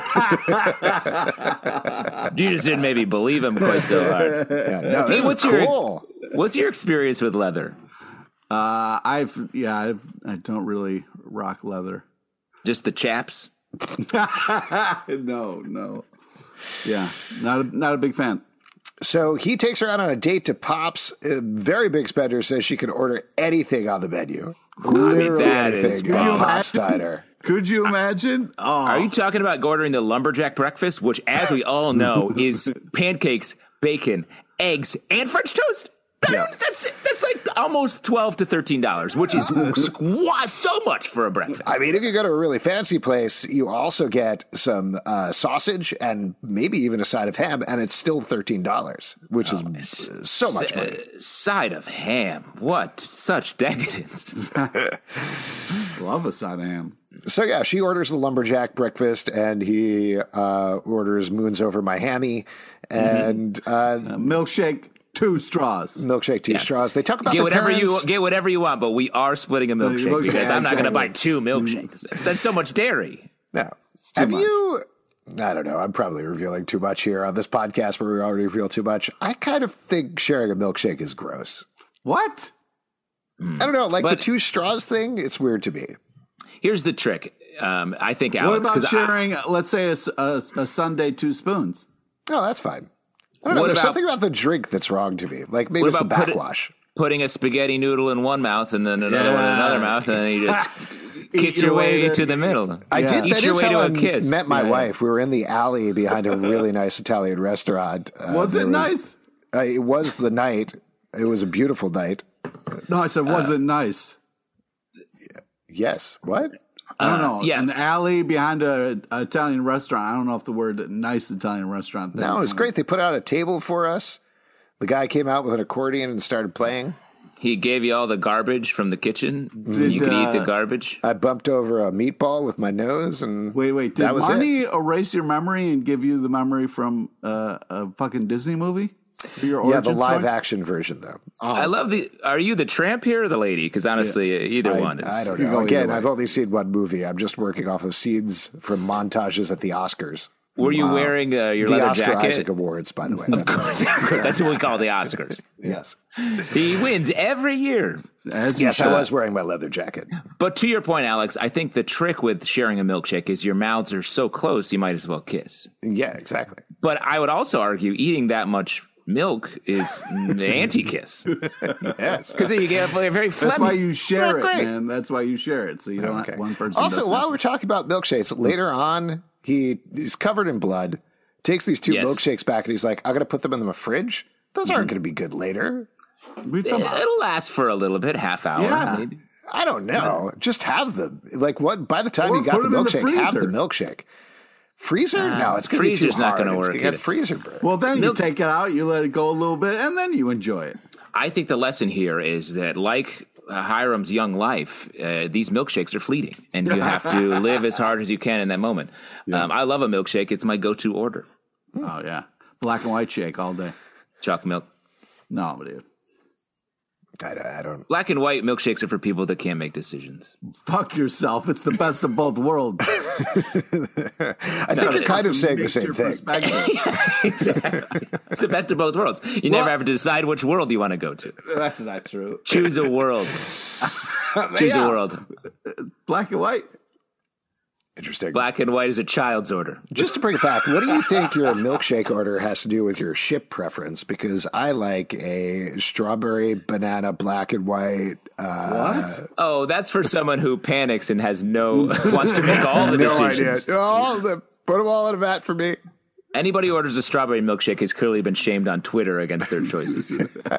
[SPEAKER 4] You just didn't maybe believe him quite so hard.
[SPEAKER 3] Yeah, no,
[SPEAKER 4] Hey,
[SPEAKER 3] what's
[SPEAKER 4] what's your experience with leather?
[SPEAKER 5] I don't really rock leather.
[SPEAKER 4] Just the chaps?
[SPEAKER 5] No. Yeah, not a big fan.
[SPEAKER 3] So he takes her out on a date to Pops. A very big spender, says she can order anything on the menu. Literally
[SPEAKER 4] that is
[SPEAKER 3] anything at
[SPEAKER 4] bomb.
[SPEAKER 3] Pops Diner.
[SPEAKER 5] Could you imagine? Oh,
[SPEAKER 4] Are you talking about ordering the lumberjack breakfast, which, as we all know, is pancakes, bacon, eggs, and French toast? That's like almost $12 to $13, which is so much for a breakfast.
[SPEAKER 3] I mean, if you go to a really fancy place, you also get some sausage and maybe even a side of ham, and it's still $13, which is so much money.
[SPEAKER 4] Side of ham. What? Such decadence.
[SPEAKER 5] love a side of ham.
[SPEAKER 3] So, yeah, she orders the lumberjack breakfast, and he orders Moons Over My Hammy and
[SPEAKER 5] Milkshake, 2 straws.
[SPEAKER 3] milkshake, 2 straws. They talk about
[SPEAKER 4] Get
[SPEAKER 3] the
[SPEAKER 4] whatever
[SPEAKER 3] parents.
[SPEAKER 4] you want, but we are splitting a milkshake because I'm not going to buy 2 milkshakes. That's so much dairy.
[SPEAKER 3] No.
[SPEAKER 5] too
[SPEAKER 3] Have
[SPEAKER 5] much.
[SPEAKER 3] you... I don't know. I'm probably revealing too much here on this podcast where we already reveal too much. I kind of think sharing a milkshake is gross.
[SPEAKER 5] What?
[SPEAKER 3] I don't know. Like the
[SPEAKER 4] But-
[SPEAKER 3] 2 straws thing, it's weird to me.
[SPEAKER 4] Here's the trick. I think
[SPEAKER 5] What
[SPEAKER 4] Alex.
[SPEAKER 5] about
[SPEAKER 4] 'cause
[SPEAKER 5] sharing, let's say, a Sunday 2 spoons?
[SPEAKER 3] Oh, that's fine. I don't know.
[SPEAKER 4] What
[SPEAKER 3] There's
[SPEAKER 4] about-
[SPEAKER 3] something about the drink that's wrong to me. Like maybe
[SPEAKER 4] What
[SPEAKER 3] it's the
[SPEAKER 4] about
[SPEAKER 3] backwash.
[SPEAKER 4] putting a spaghetti noodle in one mouth and then another one in another mouth, and then you just kiss your way to the middle.
[SPEAKER 3] I did.
[SPEAKER 4] Eat
[SPEAKER 3] That
[SPEAKER 4] your
[SPEAKER 3] is
[SPEAKER 4] way
[SPEAKER 3] how
[SPEAKER 4] to
[SPEAKER 3] I
[SPEAKER 4] a kiss.
[SPEAKER 3] met my wife. We were in the alley behind a really nice Italian restaurant.
[SPEAKER 5] Was it nice?
[SPEAKER 3] It was the night. It was a beautiful night.
[SPEAKER 5] No, I said, was it nice?
[SPEAKER 3] Yes. What?
[SPEAKER 5] I don't know.
[SPEAKER 4] Yeah.
[SPEAKER 5] An alley behind a Italian restaurant. I don't know if the word nice Italian restaurant.
[SPEAKER 3] No, it was great. They put out a table for us. The guy came out with an accordion and started playing.
[SPEAKER 4] He gave you all the garbage from the kitchen. You could eat the garbage.
[SPEAKER 3] I bumped over a meatball with my nose, and
[SPEAKER 5] Wait. Did Money erase your memory and give you the memory from a fucking Disney movie? For your
[SPEAKER 3] yeah, the
[SPEAKER 5] origin
[SPEAKER 3] live
[SPEAKER 5] story?
[SPEAKER 3] action version, though.
[SPEAKER 4] I love the. Are you the tramp here or the lady? Because honestly, either one is.
[SPEAKER 3] I don't
[SPEAKER 5] You
[SPEAKER 3] know.
[SPEAKER 5] go
[SPEAKER 3] Again,
[SPEAKER 5] either way.
[SPEAKER 3] I've only seen one movie. I'm just working off of scenes from montages at the Oscars.
[SPEAKER 4] Were you wearing your
[SPEAKER 3] The
[SPEAKER 4] leather
[SPEAKER 3] Oscar
[SPEAKER 4] jacket?
[SPEAKER 3] Isaac Awards, by the way.
[SPEAKER 4] Of course. That's what we call the Oscars.
[SPEAKER 3] Yes.
[SPEAKER 4] He wins every year.
[SPEAKER 5] As you
[SPEAKER 3] Yes, I
[SPEAKER 5] should.
[SPEAKER 3] was wearing my leather jacket.
[SPEAKER 4] But to your point, Alex, I think the trick with sharing a milkshake is your mouths are so close, you might as well kiss.
[SPEAKER 3] Yeah, exactly.
[SPEAKER 4] But I would also argue eating that much milk is anti-kiss.
[SPEAKER 3] Yes.
[SPEAKER 4] Because you get a very phlegmy.
[SPEAKER 5] That's why you share it,
[SPEAKER 3] great.
[SPEAKER 5] man. That's why you share it. So you don't have one person.
[SPEAKER 3] Also,
[SPEAKER 5] does
[SPEAKER 3] while
[SPEAKER 5] nothing.
[SPEAKER 3] we're talking about milkshakes, later on, he's covered in blood, takes these two
[SPEAKER 4] Yes.
[SPEAKER 3] milkshakes back, and he's like, I'm going to put them in the fridge. Those aren't going to be good later.
[SPEAKER 5] We talking about-
[SPEAKER 4] It'll last for a little bit, half hour.
[SPEAKER 5] Yeah.
[SPEAKER 4] Maybe.
[SPEAKER 3] I don't know. Just have them. Like, what? By the time
[SPEAKER 5] Or
[SPEAKER 3] you got
[SPEAKER 5] put
[SPEAKER 3] the
[SPEAKER 5] them in the
[SPEAKER 3] milkshake, have the
[SPEAKER 5] freezer.
[SPEAKER 3] milkshake. Freezer? No, it's going to be too
[SPEAKER 4] freezer's not
[SPEAKER 3] hard.
[SPEAKER 4] gonna
[SPEAKER 3] It's
[SPEAKER 4] work
[SPEAKER 3] gonna get
[SPEAKER 4] either.
[SPEAKER 3] freezer burn.
[SPEAKER 5] well, then you take it out, you let it go a little bit, and then you enjoy it.
[SPEAKER 4] I think the lesson here is that, like Hiram's young life, these milkshakes are fleeting, and you have to live as hard as you can in that moment. I love a milkshake. It's my go-to order.
[SPEAKER 5] Oh yeah, black and white shake all day.
[SPEAKER 4] Chocolate milk.
[SPEAKER 5] No, dude,
[SPEAKER 3] I don't.
[SPEAKER 4] Black and white milkshakes are for people that can't make decisions.
[SPEAKER 5] fuck yourself. It's the best of both worlds.
[SPEAKER 3] I think you're kind of saying the
[SPEAKER 5] Makes
[SPEAKER 3] same
[SPEAKER 5] your
[SPEAKER 3] thing.
[SPEAKER 5] perspective.
[SPEAKER 4] Exactly. It's the best of both worlds. You never have to decide which world you want to go to.
[SPEAKER 5] That's not true.
[SPEAKER 4] Choose a world. Choose a world.
[SPEAKER 5] Black and white.
[SPEAKER 3] Interesting.
[SPEAKER 4] Black and white is a child's order.
[SPEAKER 3] Just to bring it back, what do you think your milkshake order has to do with your ship preference? Because I like a strawberry, banana, black and white.
[SPEAKER 5] What?
[SPEAKER 4] Oh, that's for someone who panics and has wants to make all the
[SPEAKER 3] No idea.
[SPEAKER 4] decisions.
[SPEAKER 3] Put them all in a vat for me.
[SPEAKER 4] Anybody who orders a strawberry milkshake has clearly been shamed on Twitter against their choices.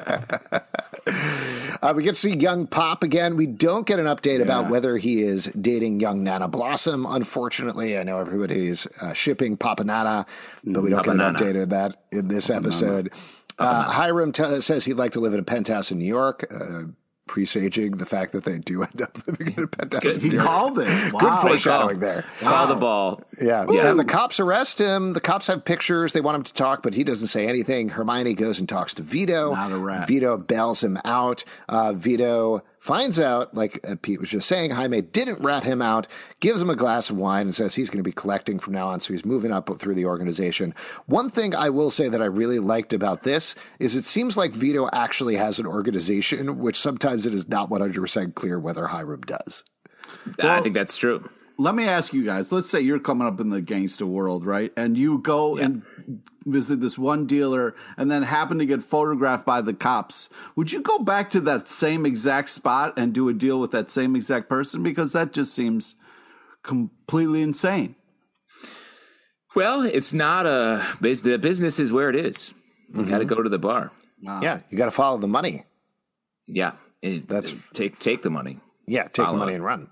[SPEAKER 3] We get to see young Pop again. We don't get an update about whether he is dating young Nana Blossom. Unfortunately, I know everybody's shipping Papa Nana, but we don't get an
[SPEAKER 4] Nana.
[SPEAKER 3] update of that in this episode. Hiram says he'd like to live in a penthouse in New York, presaging the fact that they do end up living in a penthouse in
[SPEAKER 5] He
[SPEAKER 3] New York.
[SPEAKER 5] called it.
[SPEAKER 3] Good
[SPEAKER 5] Wow.
[SPEAKER 3] foreshadowing there.
[SPEAKER 4] Call the ball.
[SPEAKER 3] Yeah. And the cops arrest him. The cops have pictures. They want him to talk, but he doesn't say anything. Hermione goes and talks to Vito.
[SPEAKER 5] Not a rat.
[SPEAKER 3] Vito bails him out. Vito finds out, like Pete was just saying, Jaime didn't rat him out, gives him a glass of wine and says he's going to be collecting from now on. So he's moving up through the organization. One thing I will say that I really liked about this is it seems like Vito actually has an organization, which sometimes it is not 100% clear whether Hiram does.
[SPEAKER 4] I think that's true.
[SPEAKER 5] Let me ask you guys. Let's say you're coming up in the gangster world, right? And you go and visit this one dealer and then happen to get photographed by the cops. Would you go back to that same exact spot and do a deal with that same exact person? Because that just seems completely insane.
[SPEAKER 4] Well, it's not the business is where it is. You got to go to the bar.
[SPEAKER 3] Yeah. You got to follow the money.
[SPEAKER 4] Yeah. Take the money.
[SPEAKER 3] Yeah. Take
[SPEAKER 4] Follow
[SPEAKER 3] the money
[SPEAKER 4] it.
[SPEAKER 3] and run.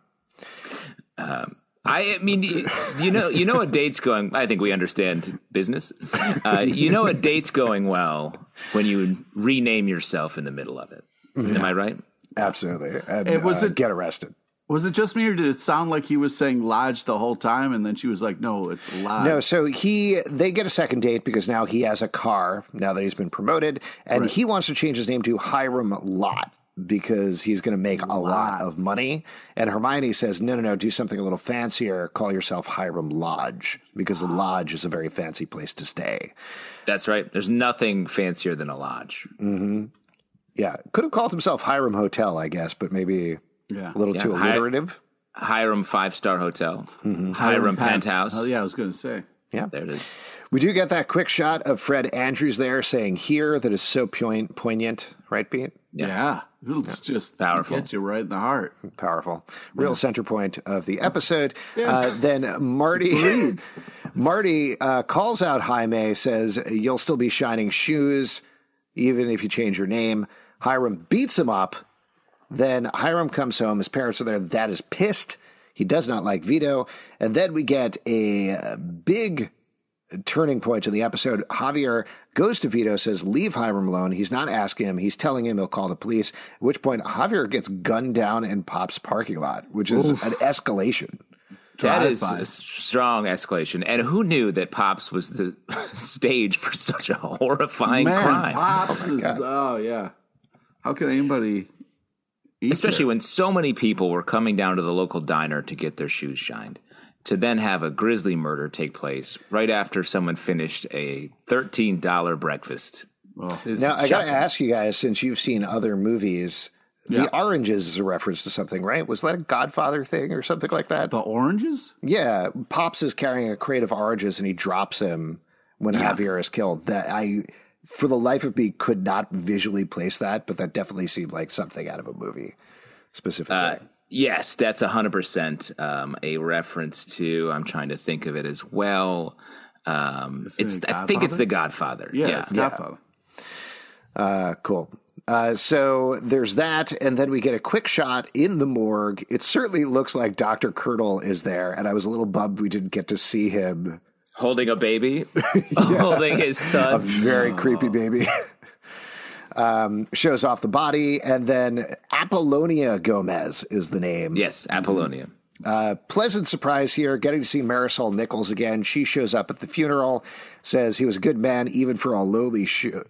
[SPEAKER 4] I mean, you know, a date's going. I think we understand business. You know, a date's going well when you rename yourself in the middle of it. Am I right?
[SPEAKER 3] Absolutely. And get arrested.
[SPEAKER 5] Was it just me, or did it sound like he was saying Lodge the whole time, and then she was like, "No, it's Lodge."
[SPEAKER 3] No, so they get a second date because now he has a car now that he's been promoted, and he wants to change his name to Hiram Lot because he's going to make a lot of money. And Hermione says, no, do something a little fancier. Call yourself Hiram Lodge because the lodge is a very fancy place to stay.
[SPEAKER 4] That's right. There's nothing fancier than a lodge.
[SPEAKER 3] Mm-hmm. Yeah, could have called himself Hiram Hotel, I guess, but maybe a little too alliterative.
[SPEAKER 4] Hiram 5-star hotel. Hiram penthouse.
[SPEAKER 5] Oh yeah, I was going to say.
[SPEAKER 3] Yeah,
[SPEAKER 4] there it is.
[SPEAKER 3] We do get that quick shot of Fred Andrews there saying "here" that is so poignant, right, Pete?
[SPEAKER 5] Yeah. It's just
[SPEAKER 4] powerful.
[SPEAKER 5] Gets you right in the heart.
[SPEAKER 3] Powerful. Real center point of the episode. Then Marty calls out Jaime, says, "You'll still be shining shoes, even if you change your name." Hiram beats him up. Then Hiram comes home. His parents are there. Dad is pissed. He does not like Vito. And then we get a big turning point in the episode. Javier goes to Vito, says, leave Hiram alone. He's not asking him. He's telling him he'll call the police, at which point Javier gets gunned down in Pop's parking lot, which is an escalation.
[SPEAKER 4] That is a strong escalation. And who knew that Pops was the stage for such a horrifying crime?
[SPEAKER 5] Pops yeah. How could anybody eat
[SPEAKER 4] Especially
[SPEAKER 5] there?
[SPEAKER 4] when so many people were coming down to the local diner to get their shoes shined. To then have a grisly murder take place right after someone finished a $13 breakfast.
[SPEAKER 3] Now, I got to ask you guys, since you've seen other movies, the oranges is a reference to something, right? Was that a Godfather thing or something like that?
[SPEAKER 5] The oranges?
[SPEAKER 3] Yeah. Pops is carrying a crate of oranges and he drops him when Javier is killed. That for the life of me, could not visually place that, but that definitely seemed like something out of a movie specifically.
[SPEAKER 4] Yes, that's 100% a reference to, I'm trying to think of it as well. I think it's The Godfather.
[SPEAKER 5] Yeah, it's Godfather.
[SPEAKER 3] Cool. So there's that, and then we get a quick shot in the morgue. It certainly looks like Dr. Curdle is there, and I was a little bummed we didn't get to see him.
[SPEAKER 4] Holding a baby? Holding his son?
[SPEAKER 3] A very creepy baby. Shows off the body, and then Apollonia Gomez is the name.
[SPEAKER 4] Yes, Apollonia.
[SPEAKER 3] Pleasant surprise here, getting to see Marisol Nichols again. She shows up at the funeral, says he was a good man even for a lowly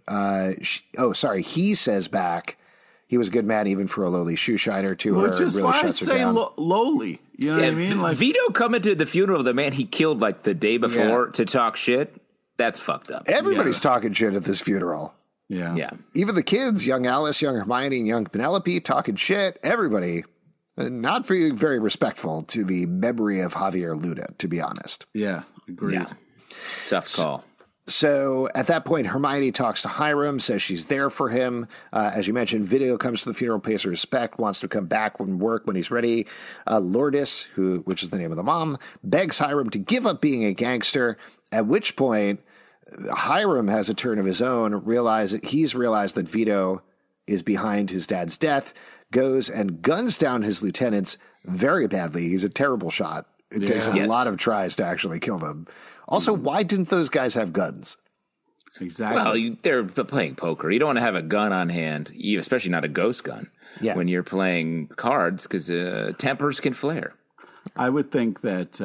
[SPEAKER 3] he says back he was a good man even for a lowly shoe shiner to her.
[SPEAKER 5] Which is
[SPEAKER 3] really
[SPEAKER 5] why I
[SPEAKER 3] shuts her
[SPEAKER 5] say
[SPEAKER 3] down.
[SPEAKER 5] lowly. You know what I mean? Like
[SPEAKER 4] Vito coming to the funeral of the man he killed like the day before to talk shit, that's fucked up.
[SPEAKER 3] Everybody's talking shit at this funeral.
[SPEAKER 4] Yeah.
[SPEAKER 3] Even the kids, young Alice, young Hermione, and young Penelope, talking shit. Everybody. Not very respectful to the memory of Javier Luna, to be honest.
[SPEAKER 5] Yeah, agreed.
[SPEAKER 4] Yeah. Tough call.
[SPEAKER 3] So at that point, Hermione talks to Hiram, says she's there for him. As you mentioned, Vito comes to the funeral, pays her respect, wants to come back from work when he's ready. Lourdes, which is the name of the mom, begs Hiram to give up being a gangster, at which point Hiram has a turn of his own, he's realized that Vito is behind his dad's death, goes and guns down his lieutenants very badly. He's a terrible shot. It takes a lot of tries to actually kill them. Also, why didn't those guys have guns?
[SPEAKER 5] Exactly.
[SPEAKER 4] Well, they're playing poker. You don't want to have a gun on hand, especially not a ghost gun, when you're playing cards, because tempers can flare.
[SPEAKER 5] I would think that,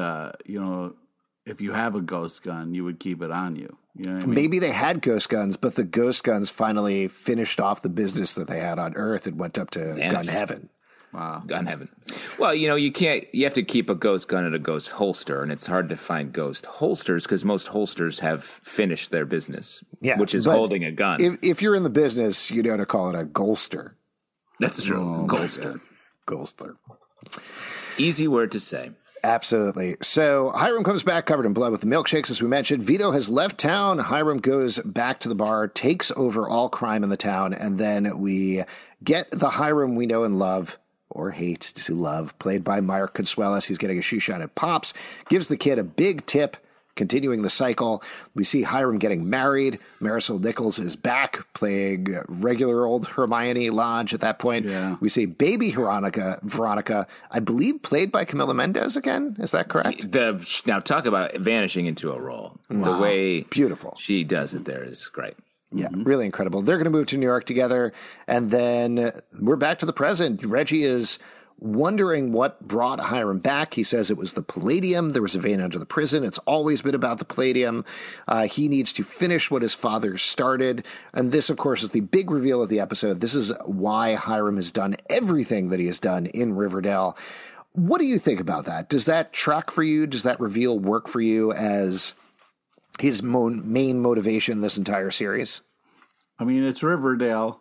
[SPEAKER 5] if you have a ghost gun, you would keep it on you. You know what I mean?
[SPEAKER 3] Maybe they had ghost guns, but the ghost guns finally finished off the business that they had on Earth and went up to gun heaven.
[SPEAKER 5] Wow.
[SPEAKER 4] Gun heaven. Well, you have to keep a ghost gun in a ghost holster, and it's hard to find ghost holsters because most holsters have finished their business, which is holding a gun.
[SPEAKER 3] If you're in the business, you know to call it a golster.
[SPEAKER 4] That's true. Golster.
[SPEAKER 3] Golster.
[SPEAKER 4] Easy word to say.
[SPEAKER 3] Absolutely. So Hiram comes back covered in blood with the milkshakes, as we mentioned. Vito has left town. Hiram goes back to the bar, takes over all crime in the town, and then we get the Hiram we know and love, or hate to love, played by Mark Consuelos. He's getting a shoe shine at Pops, gives the kid a big tip, continuing the cycle. We see Hiram getting married. Marisol Nichols is back, playing regular old Hermione Lodge at that point.
[SPEAKER 5] Yeah.
[SPEAKER 3] We see baby Veronica, I believe played by Camila Mendez again. Is that correct?
[SPEAKER 4] Now talk about vanishing into a role.
[SPEAKER 3] Wow.
[SPEAKER 4] The way
[SPEAKER 3] Beautiful.
[SPEAKER 4] she does it there is great.
[SPEAKER 3] Yeah, really incredible. They're going to move to New York together, and then we're back to the present. Reggie is wondering what brought Hiram back. He says it was the Palladium. There was a vein under the prison. It's always been about the Palladium. He needs to finish what his father started. And this, of course, is the big reveal of the episode. This is why Hiram has done everything that he has done in Riverdale. What do you think about that? Does that track for you? Does that reveal work for you as his main motivation this entire series?
[SPEAKER 5] I mean, it's Riverdale.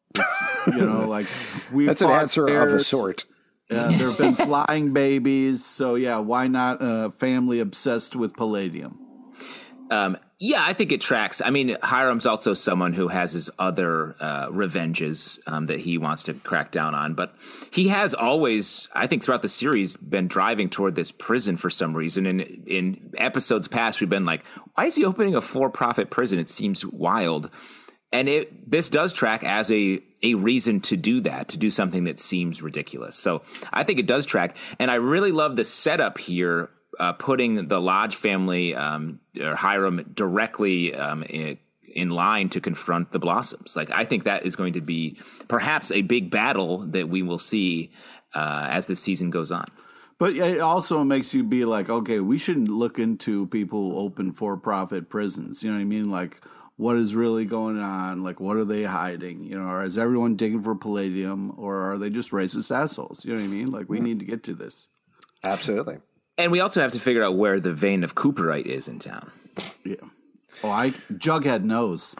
[SPEAKER 5] We
[SPEAKER 3] That's an answer of a sort.
[SPEAKER 5] There have been flying babies, so why not a family obsessed with Palladium?
[SPEAKER 4] I think it tracks. I mean, Hiram's also someone who has his other revenges that he wants to crack down on, but he has always, I think throughout the series, been driving toward this prison for some reason. And in episodes past, we've been like, why is he opening a for-profit prison? It seems wild. And this does track as a reason to do that, to do something that seems ridiculous. So I think it does track. And I really love the setup here, putting the Lodge family, or Hiram, directly in line to confront the Blossoms. Like, I think that is going to be perhaps a big battle that we will see as the season goes on.
[SPEAKER 5] But it also makes you be like, okay, we shouldn't look into people who open for-profit prisons. You know what I mean? Like, what is really going on? Like, what are they hiding? You know, or is everyone digging for palladium, or are they just racist assholes? You know what I mean? Like, we need to get to this.
[SPEAKER 3] Absolutely.
[SPEAKER 4] And we also have to figure out where the vein of Cooperite is in town.
[SPEAKER 5] Yeah. Oh, Jughead knows.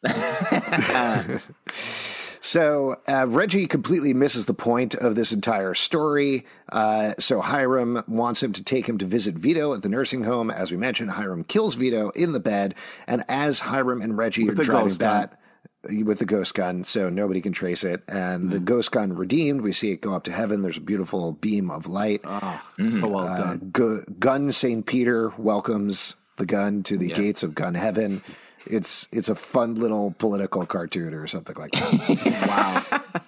[SPEAKER 3] So Reggie completely misses the point of this entire story. So Hiram wants him to take him to visit Vito at the nursing home. As we mentioned, Hiram kills Vito in the bed. And as Hiram and Reggie are driving back with the ghost gun, so nobody can trace it. And the ghost gun redeemed. We see it go up to heaven. There's a beautiful beam of light.
[SPEAKER 5] Oh, so well done.
[SPEAKER 3] Gun St. Peter welcomes the gun to the gates of gun heaven. It's a fun little political cartoon or something like that.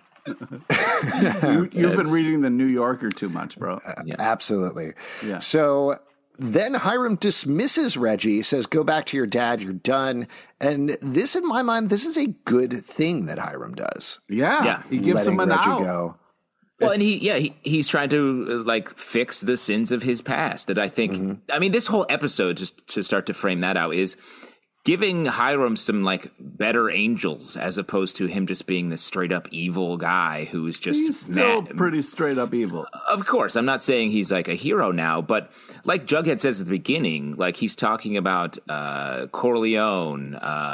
[SPEAKER 5] Wow. You've been reading the New Yorker too much, bro.
[SPEAKER 3] Absolutely.
[SPEAKER 5] Yeah.
[SPEAKER 3] So then Hiram dismisses Reggie, says, go back to your dad, you're done. And this, in my mind, this is a good thing that Hiram does.
[SPEAKER 5] Yeah. He gives him an
[SPEAKER 3] Reggie
[SPEAKER 5] out.
[SPEAKER 3] go.
[SPEAKER 4] Well, and he's trying to fix the sins of his past. That I think, I mean, this whole episode, just to start to frame that out, is giving Hiram some better angels, as opposed to him just being this straight up evil guy who is just
[SPEAKER 5] He's still pretty straight up evil.
[SPEAKER 4] Of course, I'm not saying he's like a hero now, but like Jughead says at the beginning, like he's talking about Corleone,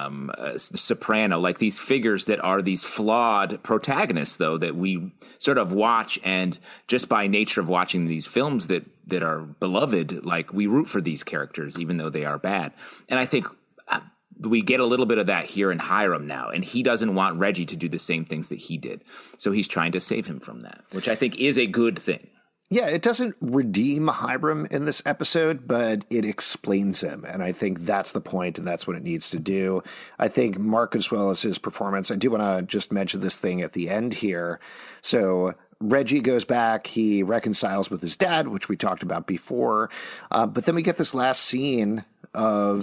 [SPEAKER 4] Soprano, like these figures that are these flawed protagonists, though, that we sort of watch, and just by nature of watching these films that are beloved, like we root for these characters, even though they are bad. And I think we get a little bit of that here in Hiram now, and he doesn't want Reggie to do the same things that he did. So he's trying to save him from that, which I think is a good thing.
[SPEAKER 3] Yeah, it doesn't redeem Hiram in this episode, but it explains him. And I think that's the point, and that's what it needs to do. I think Marcus Willis's performance, I do want to just mention this thing at the end here. So Reggie goes back, he reconciles with his dad, which we talked about before. But then we get this last scene of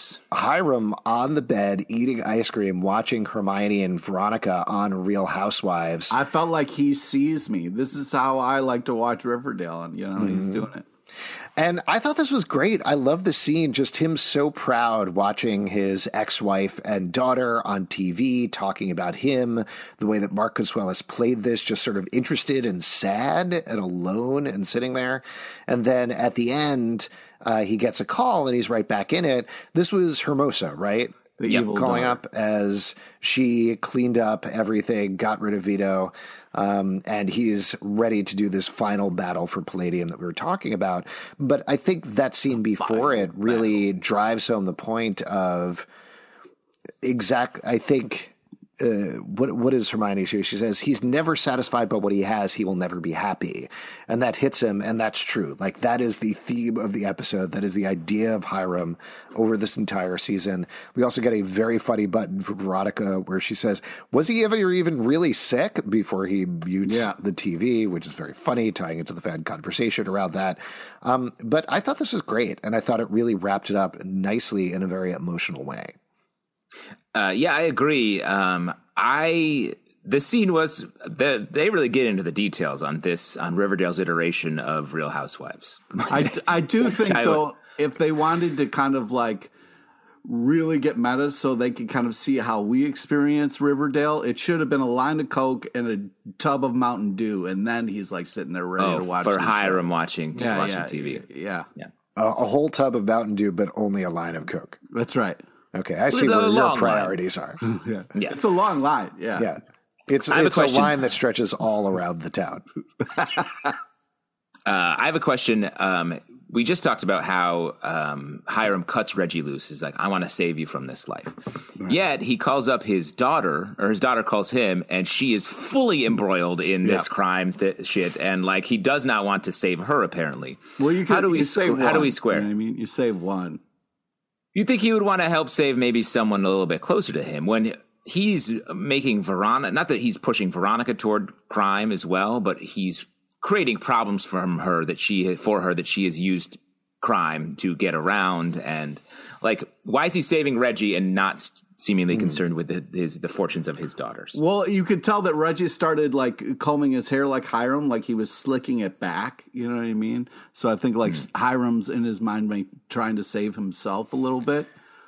[SPEAKER 3] Hiram on the bed eating ice cream, watching Hermione and Veronica on Real Housewives.
[SPEAKER 5] I felt like he sees me. This is how I like to watch Riverdale, and he's doing it.
[SPEAKER 3] And I thought this was great. I love the scene, just him so proud watching his ex-wife and daughter on TV, talking about him, the way that Marcus Willis played this, just sort of interested and sad and alone and sitting there. And then at the end, he gets a call and he's right back in it. This was Hermosa, right?
[SPEAKER 5] The evil
[SPEAKER 3] calling
[SPEAKER 5] daughter.
[SPEAKER 3] up as she cleaned up everything, got rid of Vito, and he's ready to do this final battle for Palladium that we were talking about. But I think that scene before it really drives home the point of I think, what does Hermione say? She says, he's never satisfied by what he has. He will never be happy. And that hits him. And that's true. Like, that is the theme of the episode. That is the idea of Hiram over this entire season. We also get a very funny button from Veronica where she says, was he ever even really sick, before he mutes the TV, which is very funny, tying into the fan conversation around that. But I thought this was great. And I thought it really wrapped it up nicely in a very emotional way.
[SPEAKER 4] I agree. The scene was they really get into the details on Riverdale's iteration of Real Housewives.
[SPEAKER 5] I do think though, if they wanted to kind of really get meta so they could kind of see how we experience Riverdale, it should have been a line of Coke and a tub of Mountain Dew, and then he's sitting there ready to watch
[SPEAKER 4] for Hiram watching TV.
[SPEAKER 5] Yeah.
[SPEAKER 3] A whole tub of Mountain Dew, but only a line of Coke.
[SPEAKER 5] That's right.
[SPEAKER 3] Okay, I see where your priorities are.
[SPEAKER 5] Yeah, it's a long line. Yeah.
[SPEAKER 3] It's a line that stretches all around the town.
[SPEAKER 4] I have a question. We just talked about how Hiram cuts Reggie loose. He's like, I want to save you from this life. Right. Yet he calls up his daughter, or his daughter calls him, and she is fully embroiled in this crime shit. And he does not want to save her, apparently.
[SPEAKER 5] Well,
[SPEAKER 4] how do we square?
[SPEAKER 5] You know what I mean? You save one.
[SPEAKER 4] You think he would want to help save maybe someone a little bit closer to him when he's making Veronica, not that he's pushing Veronica toward crime as well, but he's creating problems for her that she has used crime to get around. And like, why is he saving Reggie and not seemingly concerned with the fortunes of his daughters?
[SPEAKER 5] Well, you could tell that Reggie started like combing his hair like Hiram, like he was slicking it back. You know what I mean? So I think like Hiram's in his mind trying to save himself a little bit.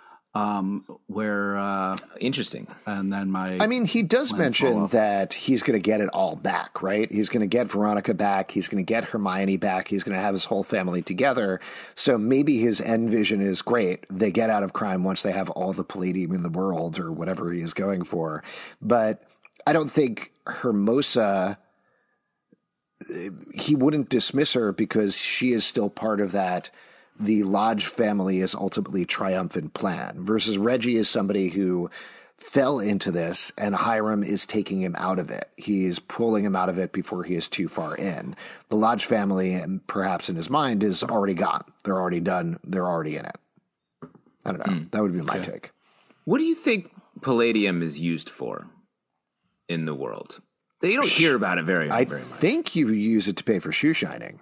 [SPEAKER 4] Interesting.
[SPEAKER 5] And then
[SPEAKER 3] he does mention that he's going to get it all back, right? He's going to get Veronica back. He's going to get Hermione back. He's going to have his whole family together. So maybe his end vision is great. They get out of crime once they have all the palladium in the world or whatever he is going for. But I don't think Hermosa, he wouldn't dismiss her because she is still part of that. The Lodge family is ultimately triumphant plan versus Reggie is somebody who fell into this and Hiram is taking him out of it. He's pulling him out of it before he is too far in. The Lodge family, and perhaps in his mind, is already gone. They're already done. They're already in it. I don't know. That would be my take.
[SPEAKER 4] What do you think palladium is used for in the world? You don't hear about it very much.
[SPEAKER 3] I think you use it to pay for shoe shining.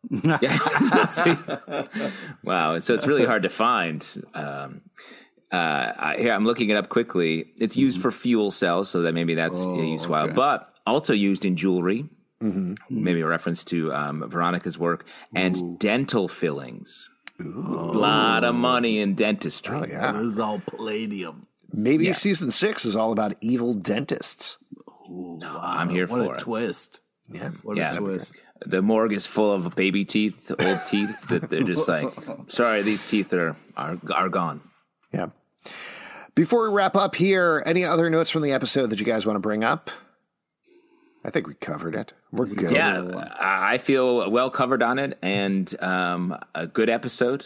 [SPEAKER 4] Wow. So it's really hard to find. Here, I'm looking it up quickly. It's used for fuel cells, so that maybe that's useful, but also used in jewelry. Maybe a reference to Veronica's work and dental fillings. A lot of money in dentistry.
[SPEAKER 3] Oh, yeah.
[SPEAKER 5] This is all palladium.
[SPEAKER 3] Maybe season 6 is all about evil dentists.
[SPEAKER 5] Wow.
[SPEAKER 4] I'm here for it.
[SPEAKER 5] What a twist.
[SPEAKER 3] Yeah.
[SPEAKER 5] What a twist.
[SPEAKER 4] The morgue is full of baby teeth, old teeth, that they're just like, sorry, these teeth are gone.
[SPEAKER 3] Yeah. Before we wrap up here, any other notes from the episode that you guys want to bring up? I think we covered it. We're good.
[SPEAKER 4] Yeah, I feel well covered on it, and a good episode.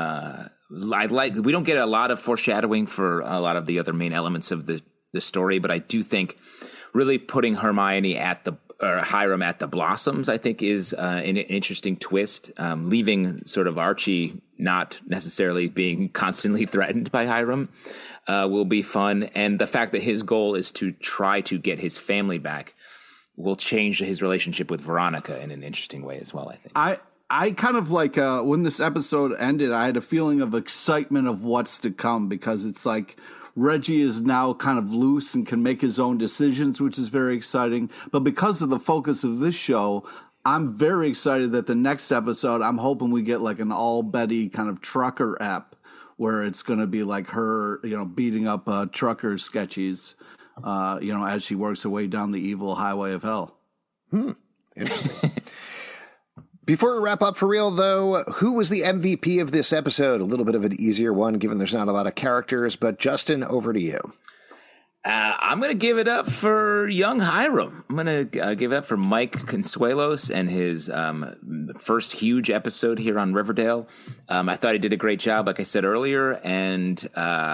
[SPEAKER 4] We don't get a lot of foreshadowing for a lot of the other main elements of the story, but I do think really putting Hiram at the Blossoms, I think, is an interesting twist. Leaving sort of Archie not necessarily being constantly threatened by Hiram will be fun. And the fact that his goal is to try to get his family back will change his relationship with Veronica in an interesting way as well, I think.
[SPEAKER 5] I kind of like when this episode ended, I had a feeling of excitement of what's to come because it's like Reggie is now kind of loose and can make his own decisions, which is very exciting. But because of the focus of this show, I'm very excited that the next episode, I'm hoping we get like an all Betty kind of trucker ep where it's going to be like her, beating up trucker sketchies, as she works her way down the evil highway of hell.
[SPEAKER 3] Interesting. Before we wrap up for real, though, who was the MVP of this episode? A little bit of an easier one, given there's not a lot of characters. But Justin, over to you.
[SPEAKER 4] I'm going to give it up for young Hiram. I'm going to give it up for Mike Consuelos and his first huge episode here on Riverdale. I thought he did a great job, like I said earlier, and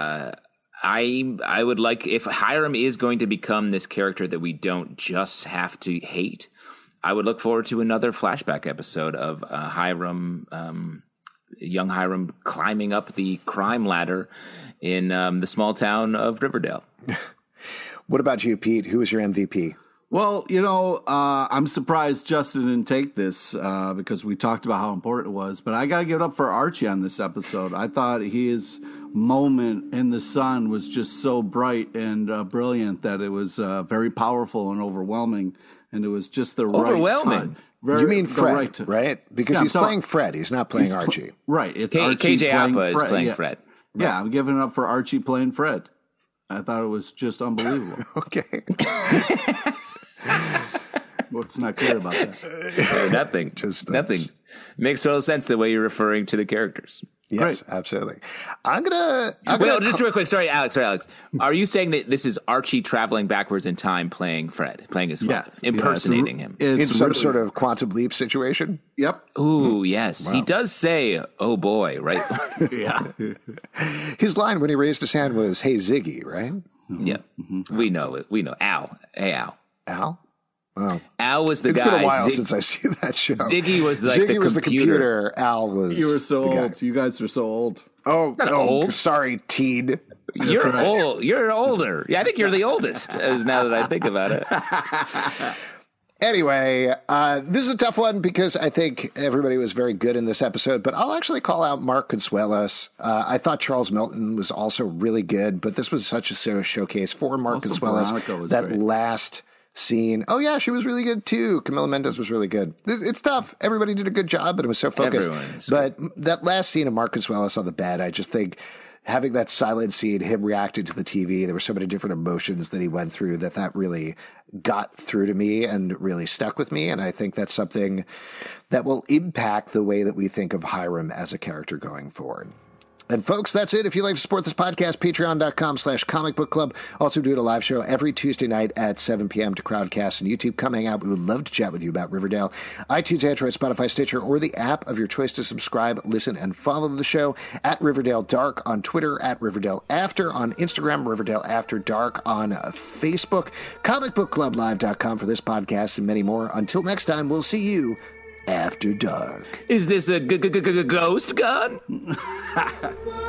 [SPEAKER 4] I would like, if Hiram is going to become this character that we don't just have to hate, I would look forward to another flashback episode of young Hiram climbing up the crime ladder in the small town of Riverdale.
[SPEAKER 3] What about you, Pete? Who was your MVP?
[SPEAKER 5] Well, I'm surprised Justin didn't take this because we talked about how important it was. But I got to give it up for Archie on this episode. I thought his moment in the sun was just so bright and brilliant that it was very powerful and overwhelming. And it was just the right time.
[SPEAKER 3] You mean Fred, right? Because he's playing Fred. He's not playing Archie.
[SPEAKER 5] Right. It's Archie
[SPEAKER 4] KJ Apa is playing Fred.
[SPEAKER 5] Right. Yeah, I'm giving it up for Archie playing Fred. I thought it was just unbelievable.
[SPEAKER 3] Okay.
[SPEAKER 5] What's not clear about that?
[SPEAKER 4] Nothing. Nothing. Makes total sense the way you're referring to the characters.
[SPEAKER 3] Yes,
[SPEAKER 5] right.
[SPEAKER 3] Absolutely. I'm gonna
[SPEAKER 4] just real quick. Sorry, Alex. Are you saying that this is Archie traveling backwards in time, playing Fred, playing his father, impersonating him
[SPEAKER 3] in some sort of quantum leap situation?
[SPEAKER 5] Yep.
[SPEAKER 4] Ooh, yes. Wow. He does say, "Oh boy," right?
[SPEAKER 5] Yeah.
[SPEAKER 3] His line when he raised his hand was, "Hey Ziggy," right?
[SPEAKER 4] Mm-hmm. Yeah. Mm-hmm. We know it. We know Al. Hey Al.
[SPEAKER 3] Al. Oh.
[SPEAKER 4] Al was the
[SPEAKER 3] guy.
[SPEAKER 4] It's
[SPEAKER 3] been a while since I've seen that show.
[SPEAKER 4] Ziggy was like
[SPEAKER 3] Ziggy was the computer. Al was.
[SPEAKER 5] You were so old. You guys are so old.
[SPEAKER 3] Oh,
[SPEAKER 4] old.
[SPEAKER 3] Sorry, teen.
[SPEAKER 4] You're old. You're older. Yeah, I think you're the oldest. Now that I think about it.
[SPEAKER 3] Anyway, this is a tough one because I think everybody was very good in this episode, but I'll actually call out Mark Consuelos. I thought Charles Melton was also really good, but this was such a showcase for Mark Consuelos. That great. Last scene. Oh, yeah, she was really good, too. Camila Mendes was really good. It's tough. Everybody did a good job, but it was so focused. But that last scene of Mark Consuelos on the bed, I just think having that silent scene, him reacting to the TV, there were so many different emotions that he went through that really got through to me and really stuck with me. And I think that's something that will impact the way that we think of Hiram as a character going forward. And folks, that's it. If you'd like to support this podcast, patreon.com/comicbookclub. Also doing a live show every Tuesday night at 7 p.m. to Crowdcast and YouTube. Come hang out. We would love to chat with you about Riverdale. iTunes, Android, Spotify, Stitcher, or the app of your choice to subscribe, listen, and follow the show at Riverdale Dark on Twitter, at Riverdale After on Instagram, Riverdale After Dark on Facebook, comicbookclublive.com for this podcast and many more. Until next time, we'll see you after dark.
[SPEAKER 4] Is this a ghost gun?